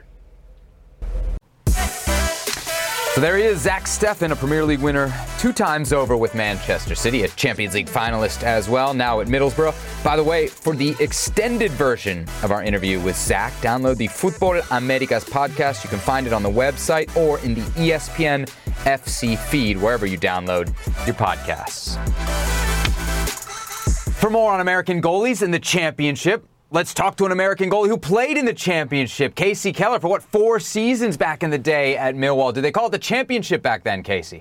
So there he is, Zach Steffen, a Premier League winner 2 times over with Manchester City, a Champions League finalist as well, now at Middlesbrough. By the way, for the extended version of our interview with Zach, download the Football Americas podcast. You can find it on the website or in the ESPN FC feed, wherever you download your podcasts. For more on American goalies in the championship, let's talk to an American goalie who played in the championship, Casey Keller, for 4 seasons back in the day at Millwall. Did they call it the championship back then, Casey?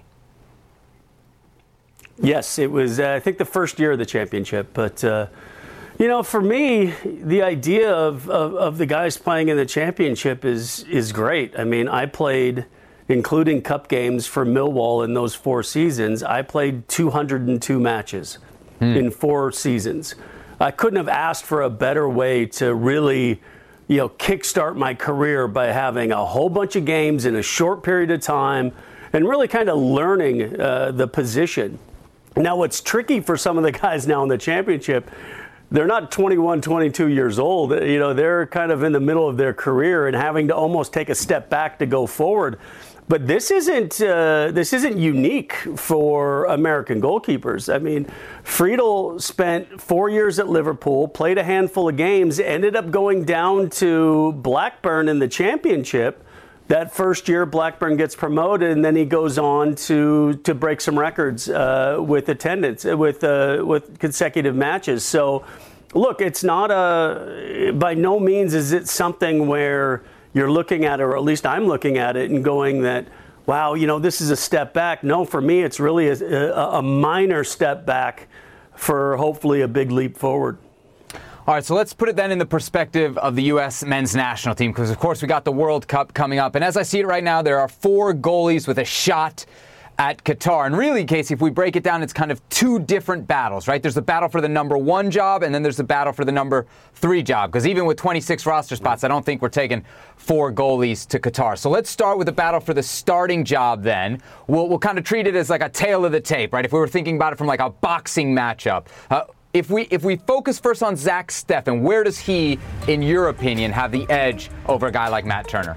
Yes, it was, I think, the first year of the championship. But, for me, the idea of the guys playing in the championship is great. I mean, I played, including cup games for Millwall in those 4 seasons, I played 202 matches in 4 seasons. I couldn't have asked for a better way to really, kickstart my career by having a whole bunch of games in a short period of time and really kind of learning the position. Now, what's tricky for some of the guys now in the championship, they're not 21, 22 years old. They're kind of in the middle of their career and having to almost take a step back to go forward. But this isn't unique for American goalkeepers. I mean, Friedel spent 4 years at Liverpool, played a handful of games, ended up going down to Blackburn in the championship. That first year, Blackburn gets promoted, and then he goes on to break some records with attendance, with consecutive matches. So, look, it's not by no means is it something where you're looking at it, or at least I'm looking at it and going that, wow, this is a step back. No, for me, it's really a minor step back for hopefully a big leap forward. All right, so let's put it then in the perspective of the U.S. men's national team, because, of course, we got the World Cup coming up. And as I see it right now, there are 4 goalies with a shot at Qatar. And really, Casey, if we break it down, it's kind of two different battles, right? There's the battle for the number 1 job, and then there's the battle for the number 3 job. Because even with 26 roster spots, I don't think we're taking 4 goalies to Qatar. So let's start with the battle for the starting job then. We'll kind of treat it as like a tail of the tape, right? If we were thinking about it from like a boxing matchup. If we focus first on Zach Steffen, where does he, in your opinion, have the edge over a guy like Matt Turner?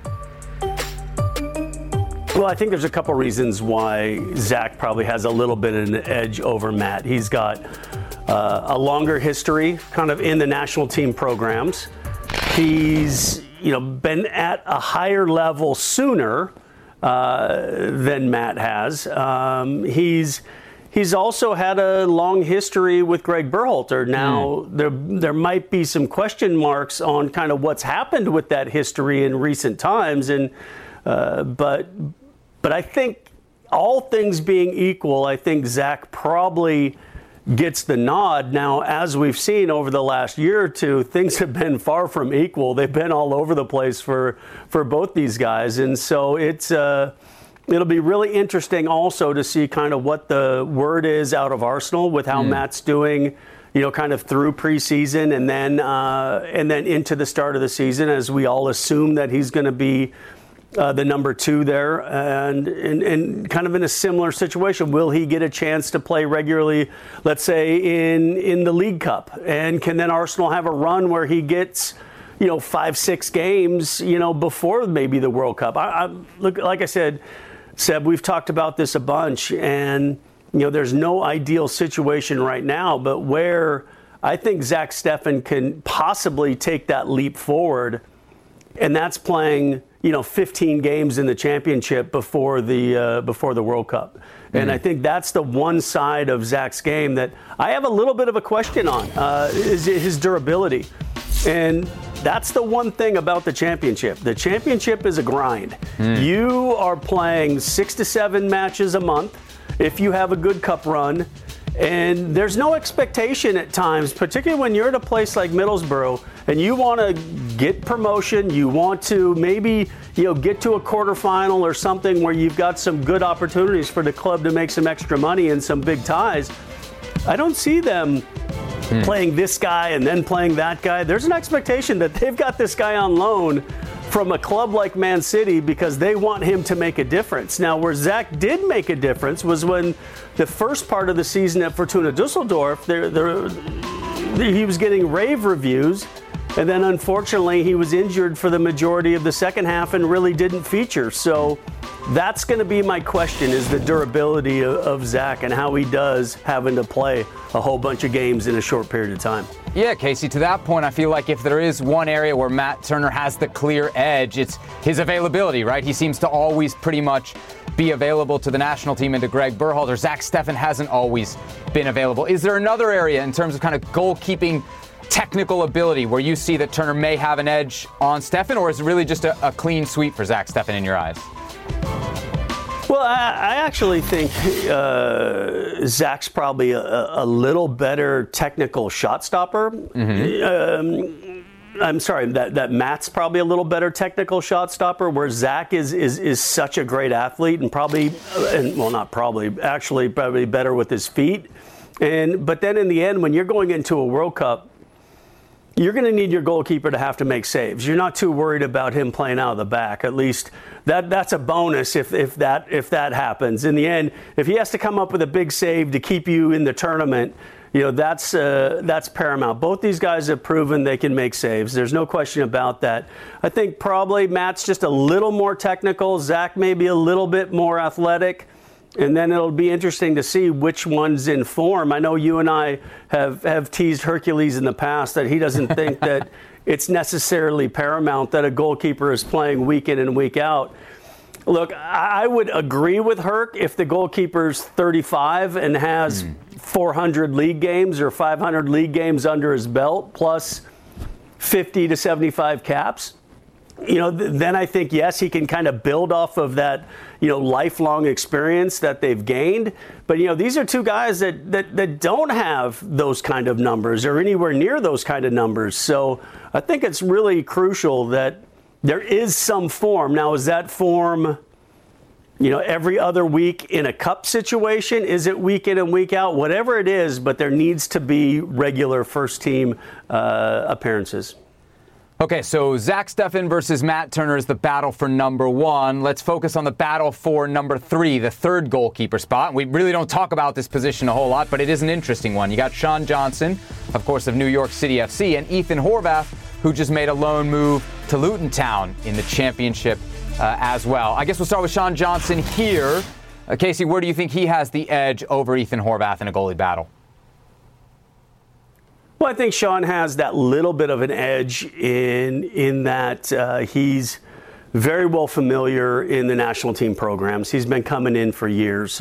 Well, I think there's a couple reasons why Zach probably has a little bit of an edge over Matt. He's got a longer history kind of in the national team programs. He's been at a higher level sooner than Matt has. He's also had a long history with Greg Berhalter. Now, there might be some question marks on kind of what's happened with that history in recent times, and but I think all things being equal, I think Zach probably gets the nod. Now, as we've seen over the last year or two, things have been far from equal. They've been all over the place for both these guys, and so it'll be really interesting also to see kind of what the word is out of Arsenal with how Matt's doing, kind of through preseason and then into the start of the season, as we all assume that he's going to be the number 2 there, and kind of in a similar situation. Will he get a chance to play regularly, let's say in the League Cup, and can then Arsenal have a run where he gets 5-6 games before maybe the World Cup? Look, like I said, Seb, we've talked about this a bunch, and there's no ideal situation right now, but where I think Zach Steffen can possibly take that leap forward, and that's playing 15 games in the championship before the World Cup. And I think that's the one side of Zach's game that I have a little bit of a question on, is his durability. And that's the one thing about the championship. The championship is a grind. You are playing 6 to 7 matches a month if you have a good cup run. And there's no expectation at times, particularly when you're at a place like Middlesbrough and you want to get promotion, you want to maybe get to a quarterfinal or something where you've got some good opportunities for the club to make some extra money and some big ties. I don't see them playing this guy and then playing that guy. There's an expectation that they've got this guy on loan from a club like Man City because they want him to make a difference. Now, where Zach did make a difference was when the first part of the season at Fortuna Düsseldorf, he was getting rave reviews, and then unfortunately he was injured for the majority of the second half and really didn't feature. So that's going to be my question, is the durability of Zach and how he does having to play a whole bunch of games in a short period of time. Yeah, Casey, to that point, I feel like if there is one area where Matt Turner has the clear edge, it's his availability, right? He seems to always pretty much be available to the national team and to Greg Berhalter. Zach Steffen hasn't always been available. Is there another area in terms of kind of goalkeeping technical ability where you see that Turner may have an edge on Steffen, or is it really just a clean sweep for Zach Steffen in your eyes? Well, I actually think Zach's probably a little better technical shot stopper. I'm sorry, that Matt's probably a little better technical shot stopper, where Zach is such a great athlete and probably better with his feet. But then in the end, when you're going into a World Cup, you're going to need your goalkeeper to have to make saves. You're not too worried about him playing out of the back. At least that's a bonus if that happens. In the end, if he has to come up with a big save to keep you in the tournament, that's paramount. Both these guys have proven they can make saves. There's no question about that. I think probably Matt's just a little more technical. Zach maybe a little bit more athletic. And then it'll be interesting to see which one's in form. I know you and I have teased Hercules in the past that he doesn't think that it's necessarily paramount that a goalkeeper is playing week in and week out. Look, I would agree with Herc if the goalkeeper's 35 and has 400 league games or 500 league games under his belt, plus 50 to 75 caps. Then I think, yes, he can kind of build off of that, lifelong experience that they've gained. But, these are two guys that don't have those kind of numbers or anywhere near those kind of numbers. So I think it's really crucial that there is some form. Now, is that form every other week in a cup situation? Is it week in and week out? Whatever it is, but there needs to be regular first team appearances. Okay, so Zach Steffen versus Matt Turner is the battle for number 1. Let's focus on the battle for number 3, the third goalkeeper spot. We really don't talk about this position a whole lot, but it is an interesting one. You got Sean Johnson, of course, of New York City FC, and Ethan Horvath, who just made a loan move to Luton Town in the championship as well. I guess we'll start with Sean Johnson here. Casey, where do you think he has the edge over Ethan Horvath in a goalie battle? Well, I think Sean has that little bit of an edge in that he's very well familiar in the national team programs. He's been coming in for years.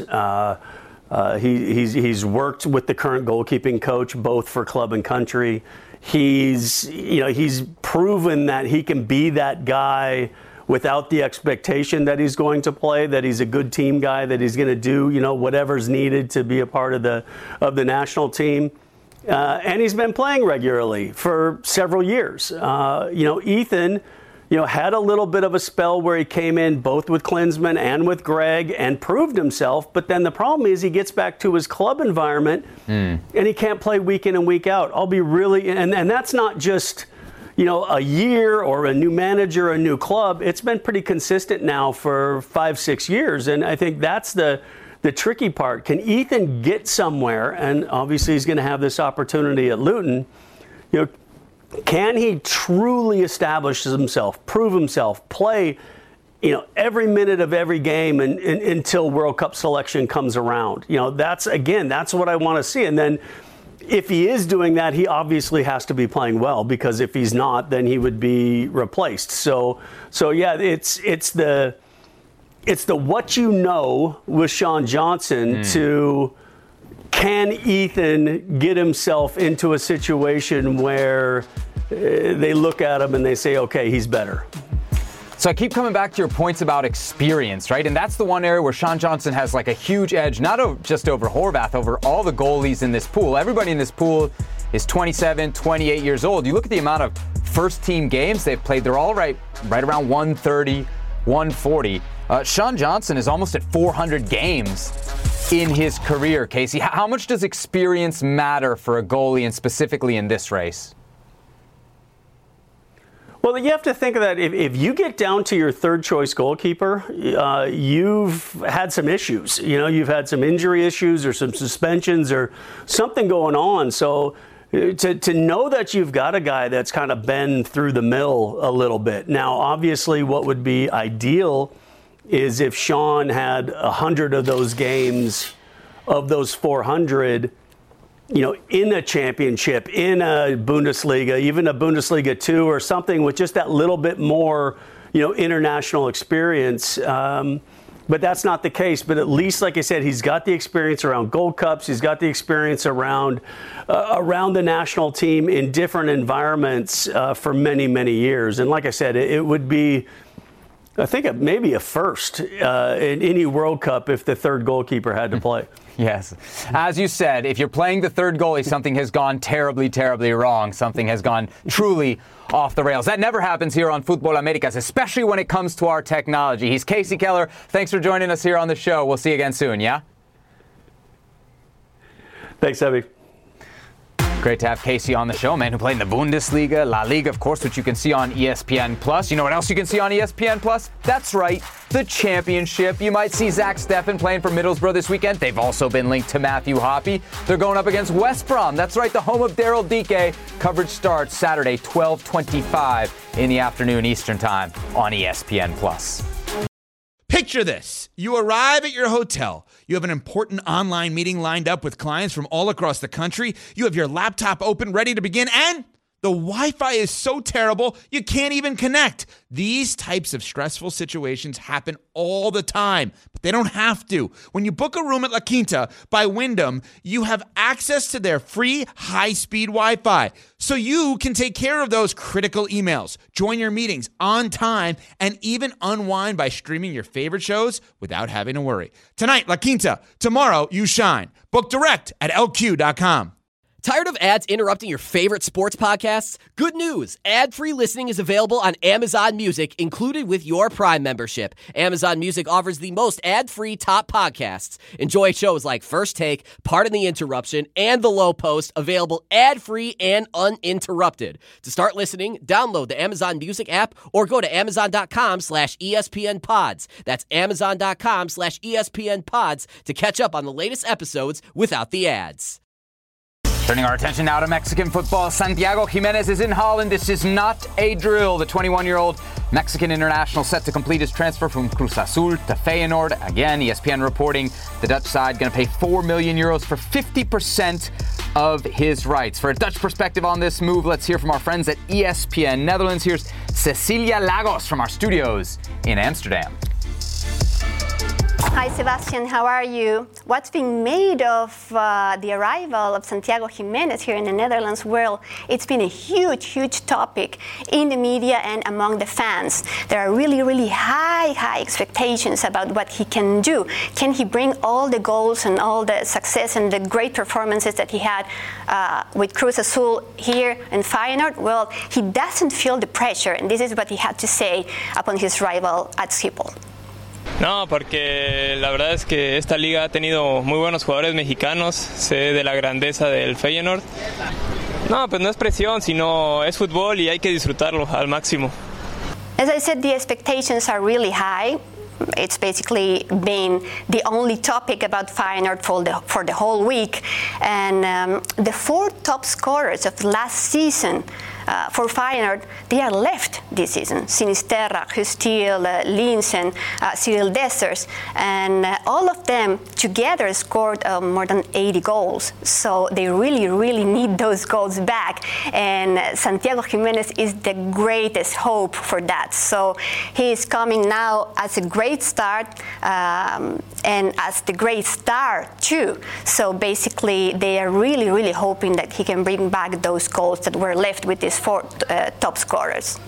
He's worked with the current goalkeeping coach, both for club and country. He's proven that he can be that guy without the expectation that he's going to play, that he's a good team guy, that he's going to do whatever's needed to be a part of the national team. And he's been playing regularly for several years. Ethan, had a little bit of a spell where he came in both with Klinsmann and with Greg and proved himself. But then the problem is he gets back to his club environment and he can't play week in and week out. I'll be really, and that's not just, a year or a new manager, a new club. It's been pretty consistent now for 5-6 years. And I think that's the tricky part. Can Ethan get somewhere? And obviously he's going to have this opportunity at Luton. Can he truly establish himself, prove himself, play, every minute of every game until World Cup selection comes around? That's what I want to see. And then if he is doing that, he obviously has to be playing well, because if he's not, then he would be replaced. So yeah, it's the what with Sean Johnson to can Ethan get himself into a situation where they look at him and they say, okay, he's better. So I keep coming back to your points about experience, right? And that's the one area where Sean Johnson has like a huge edge, not just over Horvath, over all the goalies in this pool. Everybody in this pool is 27, 28 years old. You look at the amount of first team games they've played, they're all right around 130, 140. Sean Johnson is almost at 400 games in his career, Casey. How much does experience matter for a goalie, and specifically in this race? Well, you have to think of that. If you get down to your third choice goalkeeper, you've had some issues. You've had some injury issues or some suspensions or something going on. So to know that you've got a guy that's kind of been through the mill a little bit. Now, obviously, what would be ideal is if Sean had 100 of those games, of those 400, in a championship, in a Bundesliga, even a Bundesliga 2 or something with just that little bit more, international experience. But that's not the case. But at least, like I said, he's got the experience around Gold Cups. He's got the experience around the national team in different environments for many, many years. And like I said, it would be, I think, maybe a first in any World Cup if the third goalkeeper had to play. Yes. As you said, if you're playing the third goalie, something has gone terribly, terribly wrong. Something has gone truly off the rails. That never happens here on Futbol Americas, especially when it comes to our technology. He's Casey Keller. Thanks for joining us here on the show. We'll see you again soon, yeah? Thanks, Abby. Great to have Casey on the show, man, who played in the Bundesliga, La Liga, of course, which you can see on ESPN+. You know what else you can see on ESPN+? That's right, the championship. You might see Zach Steffen playing for Middlesbrough this weekend. They've also been linked to Matthew Hoppe. They're going up against West Brom. That's right, the home of Daryl Dike. Coverage starts Saturday, 12:25 in the afternoon Eastern Time on ESPN+. Picture this. You arrive at your hotel. You have an important online meeting lined up with clients from all across the country. You have your laptop open, ready to begin, and the Wi-Fi is so terrible, you can't even connect. These types of stressful situations happen all the time, but they don't have to. When you book a room at La Quinta by Wyndham, you have access to their free high-speed Wi-Fi, so you can take care of those critical emails, join your meetings on time, and even unwind by streaming your favorite shows without having to worry. Tonight, La Quinta. Tomorrow, you shine. Book direct at LQ.com. Tired of ads interrupting your favorite sports podcasts? Good news! Ad-free listening is available on Amazon Music, included with your Prime membership. Amazon Music offers the most ad-free top podcasts. Enjoy shows like First Take, Pardon the Interruption, and The Low Post, available ad-free and uninterrupted. To start listening, download the Amazon Music app or go to amazon.com/ESPN Pods. That's amazon.com/ESPN Pods to catch up on the latest episodes without the ads. Turning our attention now to Mexican football. Santiago Giménez is in Holland. This is not a drill. The 21-year-old Mexican international set to complete his transfer from Cruz Azul to Feyenoord. Again, ESPN reporting the Dutch side going to pay 4 million euros for 50% of his rights. For a Dutch perspective on this move, let's hear from our friends at ESPN Netherlands. Here's Cecilia Lagos from our studios in Amsterdam. Hi, Sebastian. How are you? What's being made of the arrival of Santiago Giménez here in the Netherlands? Well, it's been a huge, huge topic in the media and among the fans. There are really, really high expectations about what he can do. Can he bring all the goals and all the success and the great performances that he had with Cruz Azul here in Feyenoord? Well, he doesn't feel the pressure, and this is what he had to say upon his arrival at Schiphol. No, porque la verdad es que esta liga ha tenido muy buenos jugadores mexicanos, sé de la grandeza del Feyenoord. No, pues no es presión, sino es fútbol y hay que disfrutarlo al máximo. As I said, the expectations are really high. It's basically been the only topic about Feyenoord for the whole week. And the 4 top scorers of last season for Feyenoord, they are left this season. Sinisterra, Gustil, Linsen, Cyril Dessers, and all of them together scored more than 80 goals. So they really, really need those goals back. And Santiago Giménez is the greatest hope for that. So he is coming now as a great start and as the great star too. So basically they are really, really hoping that he can bring back those goals that were left with these 4 top scorers.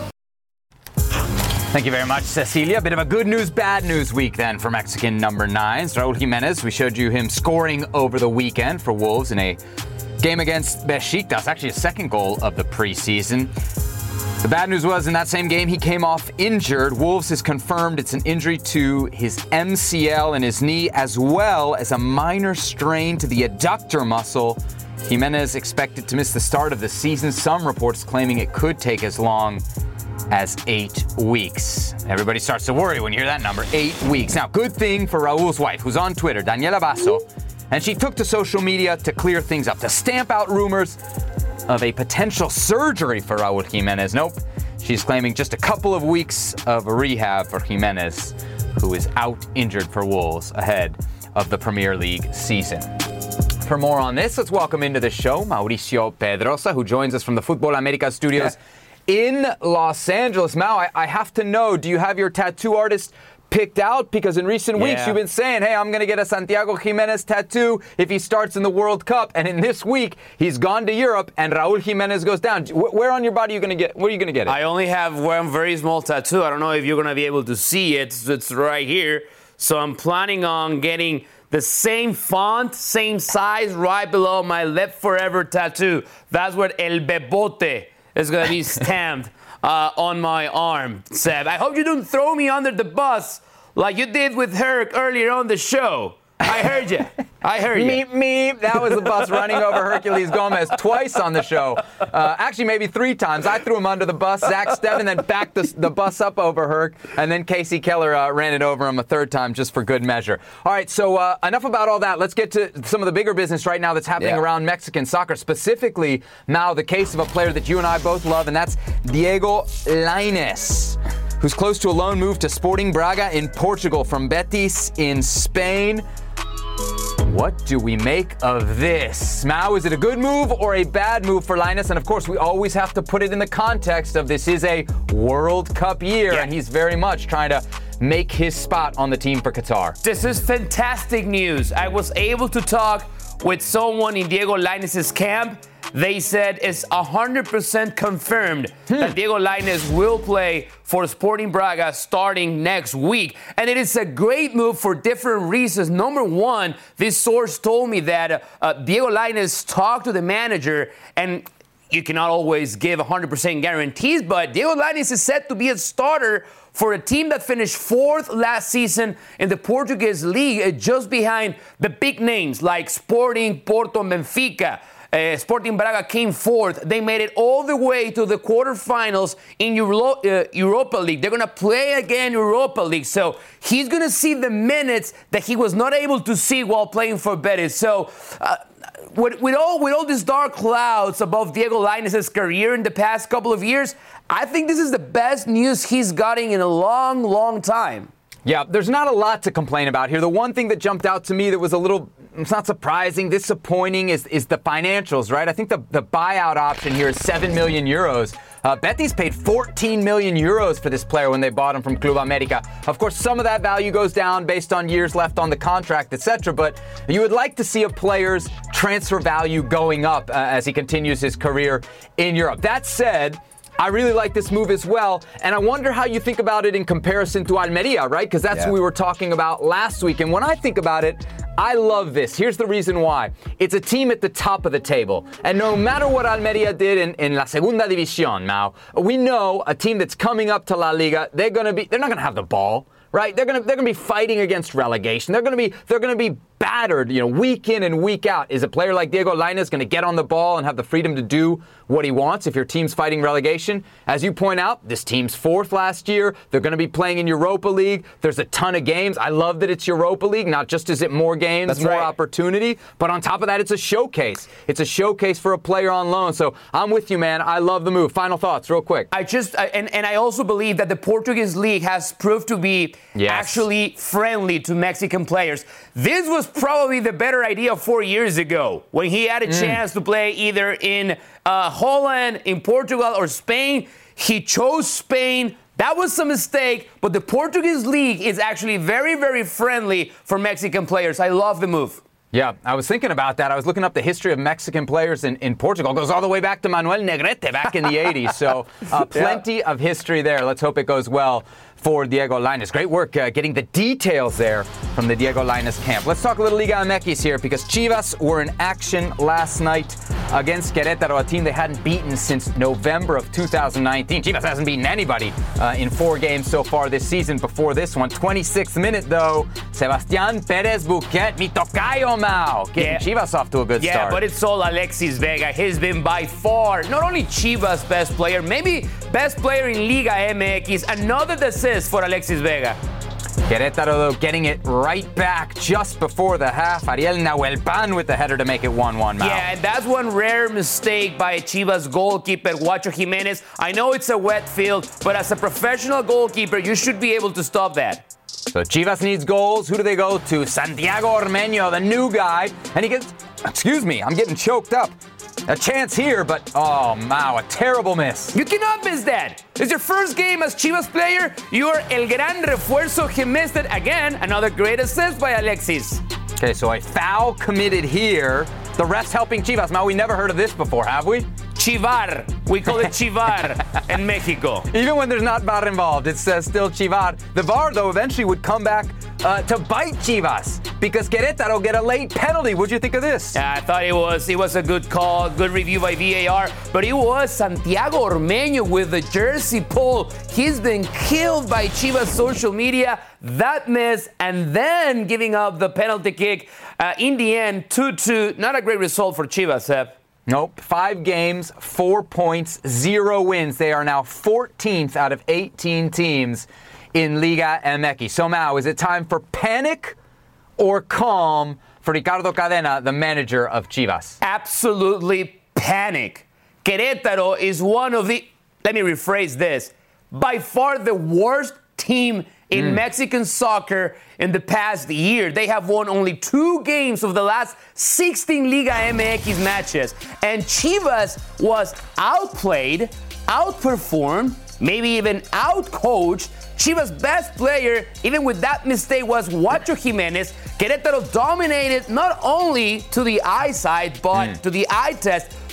Thank you very much, Cecilia. A bit of a good news, bad news week then for Mexican number 9s. Raúl Giménez, we showed you him scoring over the weekend for Wolves in a game against Besiktas, actually a second goal of the preseason. The bad news was in that same game he came off injured. Wolves has confirmed it's an injury to his MCL in his knee as well as a minor strain to the adductor muscle. Giménez expected to miss the start of the season. Some reports claiming it could take as long as 8 weeks. Everybody starts to worry when you hear that number, 8 weeks. Now, good thing for Raúl's wife, who's on Twitter, Daniela Basso, and she took to social media to clear things up, to stamp out rumors of a potential surgery for Raúl Giménez. Nope. She's claiming just a couple of weeks of rehab for Giménez, who is out injured for Wolves ahead of the Premier League season. For more on this, let's welcome into the show Mauricio Pedrosa, who joins us from the Fútbol America studios in Los Angeles. Mau, I have to know, do you have your tattoo artist picked out? Because in recent weeks you've been saying, hey, I'm going to get a Santiago Giménez tattoo if he starts in the World Cup. And in this week, he's gone to Europe and Raúl Giménez goes down. Where on your body are you going to get? Where are you going to get it? I only have one very small tattoo. I don't know if you're going to be able to see it. It's right here. So I'm planning on getting the same font, same size, right below my Live Forever tattoo. That's what El Bebote is going to be stamped on my arm, Seb. I hope you don't throw me under the bus like you did with Herc earlier on the show. I heard you. Meep, meep. That was the bus running over Herculez Gomez twice on the show. Actually, maybe 3 times. I threw him under the bus. Zach Steven then backed the bus up over Herc. And then Casey Keller ran it over him a 3rd time just for good measure. All right, so enough about all that. Let's get to some of the bigger business right now that's happening around Mexican soccer. Specifically, now the case of a player that you and I both love, and that's Diego Lainez, who's close to a loan move to Sporting Braga in Portugal from Betis in Spain. What do we make of this? Mau, is it a good move or a bad move for Lainez? And of course, we always have to put it in the context of this is a World Cup year, and he's very much trying to make his spot on the team for Qatar. This is fantastic news. I was able to talk with someone in Diego Lainez's camp, they said it's 100% confirmed that Diego Lainez will play for Sporting Braga starting next week. And it is a great move for different reasons. Number one, this source told me that Diego Lainez talked to the manager, and you cannot always give 100% guarantees, but Diego Lainez is set to be a starter for a team that finished 4th last season in the Portuguese league, just behind the big names like Sporting, Porto, and Benfica. Sporting Braga came 4th. They made it all the way to the quarterfinals in Europa League. They're going to play again Europa League. So he's going to see the minutes that he was not able to see while playing for Betis. So with all these dark clouds above Diego Lainez's career in the past couple of years, I think this is the best news he's gotten in a long, long time. Yeah, there's not a lot to complain about here. The one thing that jumped out to me that was a little, it's not surprising, disappointing is the financials, right? I think the buyout option here is 7 million euros. Betis paid 14 million euros for this player when they bought him from Club America. Of course, some of that value goes down based on years left on the contract, etc. But you would like to see a player's transfer value going up as he continues his career in Europe. That said, I really like this move as well, and I wonder how you think about it in comparison to Almeria, right? Because that's what we were talking about last week. And when I think about it, I love this. Here's the reason why. It's a team at the top of the table. And no matter what Almeria did in La Segunda División now, we know a team that's coming up to La Liga, they're not going to have the ball, right? They're going to be fighting against relegation. They're going to be battered, week in and week out. Is a player like Diego Lainez going to get on the ball and have the freedom to do what he wants if your team's fighting relegation? As you point out, this team's 4th last year. They're going to be playing in Europa League. There's a ton of games. I love that it's Europa League. Not just is it more games, more opportunity, but on top of that, it's a showcase. It's a showcase for a player on loan. So I'm with you, man. I love the move. Final thoughts, real quick. I also believe that the Portuguese league has proved to be actually friendly to Mexican players. This was probably the better idea 4 years ago when he had a chance to play either in Holland, in Portugal, or Spain. He chose Spain. That was a mistake, but the Portuguese league is actually very, very friendly for Mexican players. I love the move. Yeah, I was thinking about that. I was looking up the history of Mexican players in Portugal. It goes all the way back to Manuel Negrete back in the 80s. So plenty of history there. Let's hope it goes well for Diego Lainez. Great work getting the details there from the Diego Lainez camp. Let's talk a little Liga MX here because Chivas were in action last night against Querétaro, a team they hadn't beaten since November of 2019. Chivas hasn't beaten anybody in 4 games so far this season before this one. 26th minute, though, Sebastián Pérez Buquet, mi tocayo, Mau, getting Chivas off to a good start. Yeah, but it's all Alexis Vega. He's been by far not only Chivas' best player, maybe best player in Liga MX. Another assist for Alexis Vega. Querétaro, though, getting it right back just before the half. Ariel Nahuelpan with the header to make it 1-1. Mau. Yeah, and that's one rare mistake by Chivas goalkeeper, Guacho Jimenez. I know it's a wet field, but as a professional goalkeeper, you should be able to stop that. So Chivas needs goals. Who do they go to? Santiago Ormeño, the new guy. And he gets, excuse me, I'm getting choked up. A chance here, but oh, Mau, a terrible miss. You cannot miss that. It's your first game as Chivas player. You're el gran refuerzo. He missed it again. Another great assist by Alexis. Okay, so a foul committed here. The refs helping Chivas. Mau, we never heard of this before, have we? Chivar. We call it Chivar in Mexico. Even when there's not VAR involved, it's still Chivar. The VAR, though, eventually would come back to bite Chivas because Querétaro get a late penalty. What'd you think of this? I thought it was a good call, good review by VAR, but it was Santiago Ormeño with the jersey pull. He's been killed by Chivas social media. That miss and then giving up the penalty kick. In the end, 2-2. Not a great result for Chivas, Seb. Nope. 5 games, 4 points, 0 wins. They are now 14th out of 18 teams in Liga MX. So now, is it time for panic or calm for Ricardo Cadena, the manager of Chivas? Absolutely panic. Querétaro is one of the, let me rephrase this, by far the worst team in Mexican soccer in the past year. They have won only 2 games of the last 16 Liga MX matches. And Chivas was outplayed, outperformed, maybe even outcoached. Chivas' best player, even with that mistake, was Guacho Jimenez. Querétaro dominated not only to the eyesight, but to the eye test.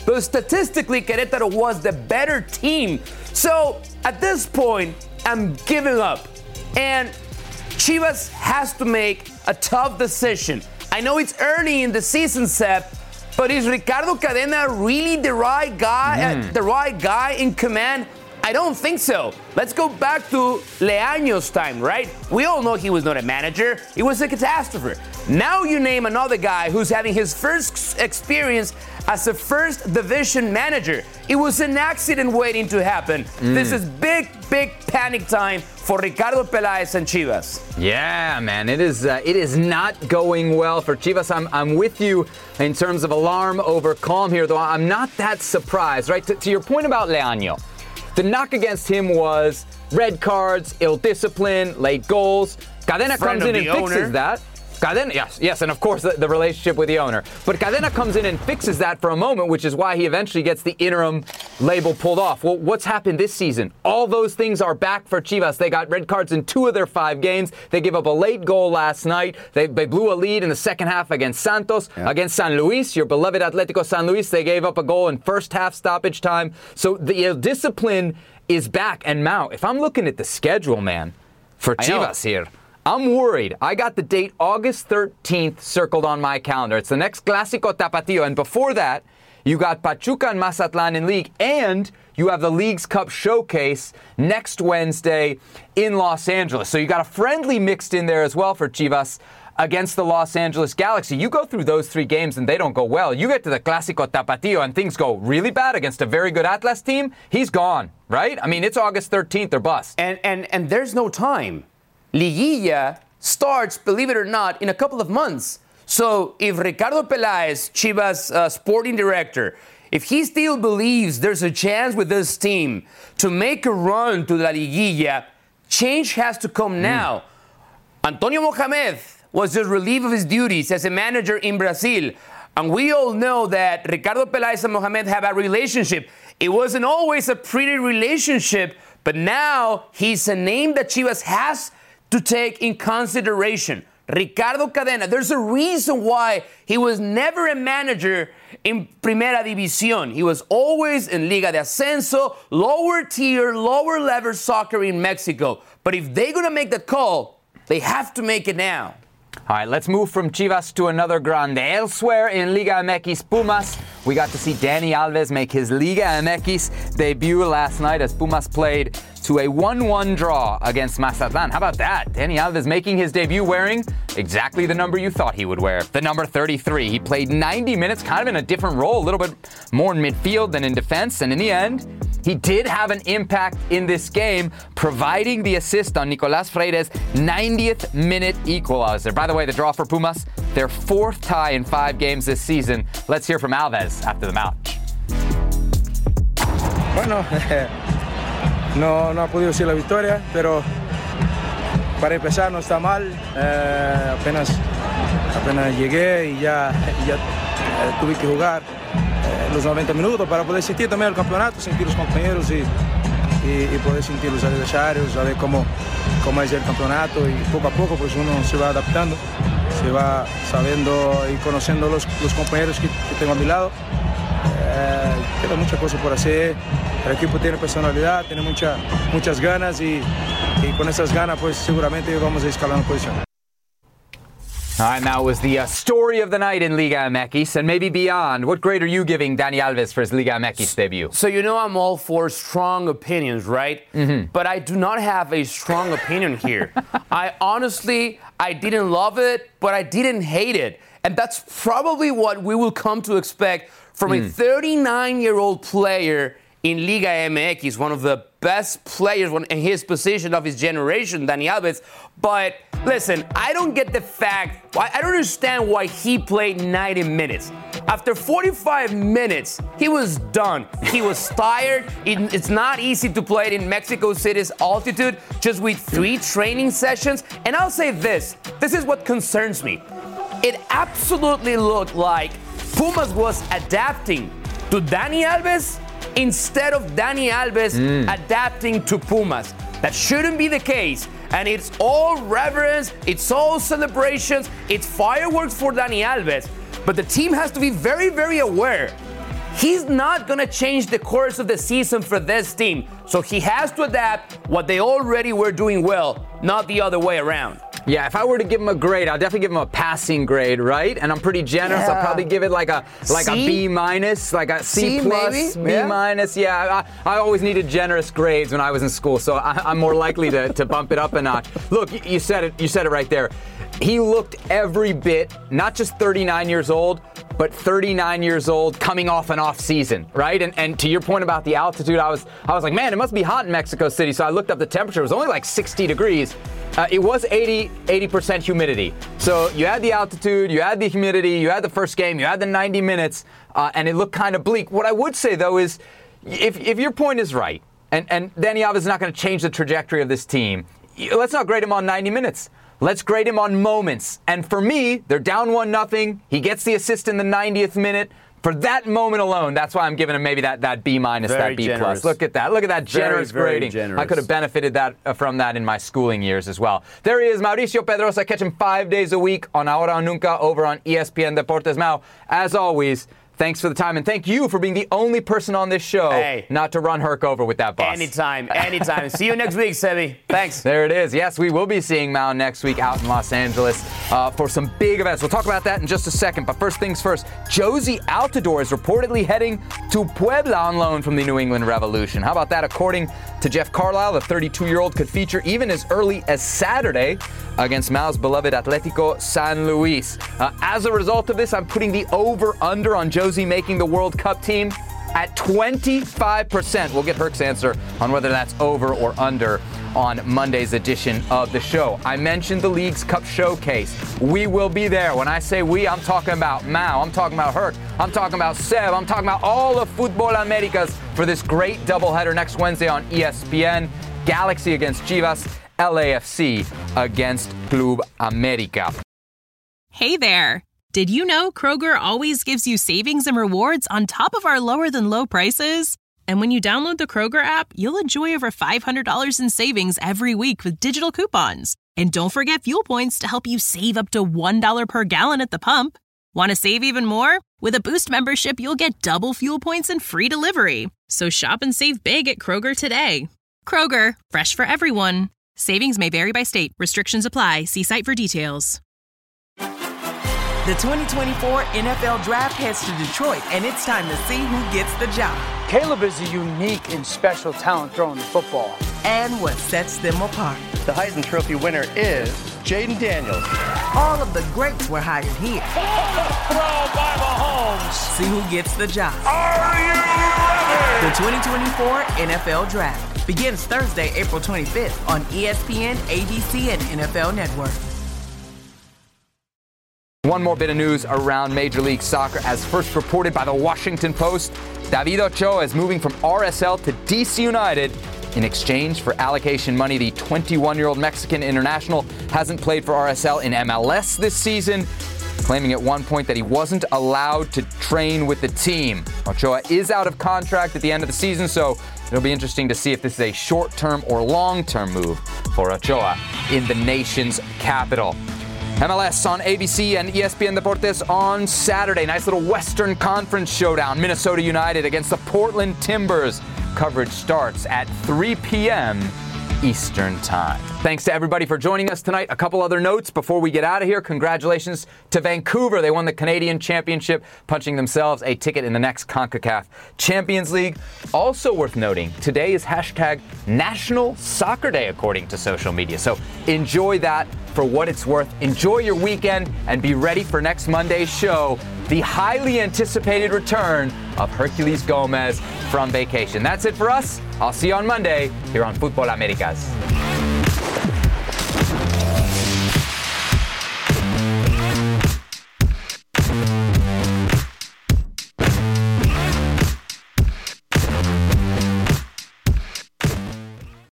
but statistically, Querétaro was the better team. So at this point, I'm giving up. And Chivas has to make a tough decision. I know it's early in the season, Sep, but is Ricardo Cadena really the right guy in command? I don't think so. Let's go back to Leaño's time, right? We all know he was not a manager. He was a catastrophe. Now you name another guy who's having his first experience as a first division manager. It was an accident waiting to happen. This is big panic time for Ricardo Peláez and Chivas. Yeah, man, it is not going well for Chivas. I'm with you in terms of alarm over calm here, though I'm not that surprised, right? To your point about Leaño, the knock against him was red cards, ill discipline, late goals. Cadena comes in and fixes that. Cadena, yes, and of course the relationship with the owner. But Cadena comes in and fixes that for a moment, which is why he eventually gets the interim label pulled off. Well, what's happened this season? All those things are back for Chivas. They got red cards in 2 of their 5 games. They gave up a late goal last night. They blew a lead in the second half against Santos. Yeah. Against San Luis, your beloved Atlético San Luis, they gave up a goal in first half stoppage time. So the discipline is back. And Mau, if I'm looking at the schedule, man, for Chivas here, I'm worried. I got the date August 13th circled on my calendar. It's the next Clásico Tapatío. And before that, you got Pachuca and Mazatlán in league. And you have the Leagues Cup Showcase next Wednesday in Los Angeles. So you got a friendly mixed in there as well for Chivas against the Los Angeles Galaxy. You go through those 3 games and they don't go well. You get to the Clásico Tapatío and things go really bad against a very good Atlas team. He's gone, right? I mean, it's August 13th or bust. And there's no time. Liguilla starts, believe it or not, in a couple of months. So if Ricardo Peláez, Chivas sporting director, if he still believes there's a chance with this team to make a run to La Liguilla, change has to come now. Antonio Mohamed was just relieved of his duties as a manager in Brazil. And we all know that Ricardo Peláez and Mohamed have a relationship. It wasn't always a pretty relationship, but now he's a name that Chivas has to take in consideration. Ricardo Cadena, there's a reason why he was never a manager in Primera División. He was always in Liga de Ascenso, lower tier, lower level soccer in Mexico. But if they're going to make the call, they have to make it now. All right, let's move from Chivas to another grande. Elsewhere in Liga MX Pumas, we got to see Dani Alves make his Liga MX debut last night as Pumas played to a 1-1 draw against Mazatlán. How about that? Dani Alves making his debut wearing exactly the number you thought he would wear, the number 33. He played 90 minutes, kind of in a different role, a little bit more in midfield than in defense, and in the end, he did have an impact in this game, providing the assist on Nicolás Freire's 90th minute equalizer. By the way, the draw for Pumas, their 4th tie in 5 games this season. Let's hear from Alves after the match. Bueno, no ha podido ser la victoria, pero para empezar no está mal. Apenas llegué y ya tuve que jugar los 90 minutos para poder sentir también el campeonato, sentir los compañeros y poder sentir los adversarios, saber cómo es el campeonato y poco a poco pues uno se va adaptando, se va sabiendo y conociendo los compañeros que tengo a mi lado. Queda muchas cosas por hacer, el equipo tiene personalidad, tiene muchas ganas y con esas ganas pues seguramente vamos a escalar en posición. All right, now was the story of the night in Liga MX and maybe beyond. What grade are you giving Dani Alves for his Liga MX debut? So you know I'm all for strong opinions, right? Mm-hmm. But I do not have a strong opinion here. I didn't love it, but I didn't hate it. And that's probably what we will come to expect from a 39-year-old player in Liga MX, one of the best players in his position of his generation, Dani Alves. But listen, I don't get the fact, I don't understand why he played 90 minutes. After 45 minutes, he was done. He was tired. It's not easy to play in Mexico City's altitude just with 3 training sessions. And I'll say this is what concerns me. It absolutely looked like Pumas was adapting to Dani Alves instead of Dani Alves adapting to Pumas. That shouldn't be the case. And it's all reverence, it's all celebrations, it's fireworks for Dani Alves. But the team has to be very, very aware. He's not going to change the course of the season for this team. So he has to adapt what they already were doing well, not the other way around. Yeah, if I were to give him a grade, I'll definitely give him a passing grade, right? And I'm pretty generous. Yeah. I'll probably give it like a B minus, like a C plus, maybe? B minus. Yeah, I always needed generous grades when I was in school, so I'm more likely to bump it up a notch. Look, you said it right there. He looked every bit, not just 39 years old, but 39 years old coming off an off season, right? And to your point about the altitude, I was like, man, it must be hot in Mexico City. So I looked up the temperature. It was only like 60 degrees. It was 80% humidity. So you had the altitude, you had the humidity, you had the first game, you had the 90 minutes, and it looked kind of bleak. What I would say, though, is if your point is right, and Dani Alves is not going to change the trajectory of this team, let's not grade him on 90 minutes. Let's grade him on moments. And for me, they're down 1-0. He gets the assist in the 90th minute. For that moment alone, that's why I'm giving him maybe that B minus, that B plus. Look at that. Look at that generous grading. Generous. I could have benefited from that in my schooling years as well. There he is, Mauricio Pedrosa. Catch him 5 days a week on Ahora o Nunca over on ESPN Deportes. Mau, as always, thanks for the time, and thank you for being the only person on this show not to run Herc over with that bus. Anytime. See you next week, Sebi. Thanks. There it is. Yes, we will be seeing Mau next week out in Los Angeles for some big events. We'll talk about that in just a second, but first things first, Jozy Altidore is reportedly heading to Puebla on loan from the New England Revolution. How about that? According to Jeff Carlisle, the 32-year-old could feature even as early as Saturday against Mau's beloved Atlético San Luis. As a result of this, I'm putting the over-under on Jozy making the World Cup team at 25%. We'll get Herc's answer on whether that's over or under on Monday's edition of the show. I mentioned the League's Cup Showcase. We will be there. When I say we, I'm talking about Mau, I'm talking about Herc, I'm talking about Seb, I'm talking about all of Futbol Americas for this great doubleheader next Wednesday on ESPN. Galaxy against Chivas, LAFC against Club America. Hey there. Did you know Kroger always gives you savings and rewards on top of our lower than low prices? And when you download the Kroger app, you'll enjoy over $500 in savings every week with digital coupons. And don't forget fuel points to help you save up to $1 per gallon at the pump. Want to save even more? With a Boost membership, you'll get double fuel points and free delivery. So shop and save big at Kroger today. Kroger, fresh for everyone. Savings may vary by state. Restrictions apply. See site for details. The 2024 NFL Draft heads to Detroit, and it's time to see who gets the job. Caleb is a unique and special talent throwing the football. And what sets them apart. The Heisman Trophy winner is Jaden Daniels. All of the greats were hired here. Throw by Mahomes. See who gets the job. Are you ready? The 2024 NFL Draft begins Thursday, April 25th on ESPN, ABC, and NFL Network. One more bit of news around Major League Soccer. As first reported by the Washington Post, David Ochoa is moving from RSL to DC United in exchange for allocation money. The 21-year-old Mexican international hasn't played for RSL in MLS this season, claiming at one point that he wasn't allowed to train with the team. Ochoa is out of contract at the end of the season, so it'll be interesting to see if this is a short-term or long-term move for Ochoa in the nation's capital. MLS on ABC and ESPN Deportes on Saturday. Nice little Western Conference showdown. Minnesota United against the Portland Timbers. Coverage starts at 3 p.m. Eastern Time. Thanks to everybody for joining us tonight. A couple other notes before we get out of here. Congratulations to Vancouver. They won the Canadian Championship, punching themselves a ticket in the next CONCACAF Champions League. Also worth noting, today is hashtag National Soccer Day, according to social media. So enjoy that for what it's worth. Enjoy your weekend and be ready for next Monday's show, the highly anticipated return of Herculez Gomez from vacation. That's it for us. I'll see you on Monday here on Futbol Americas.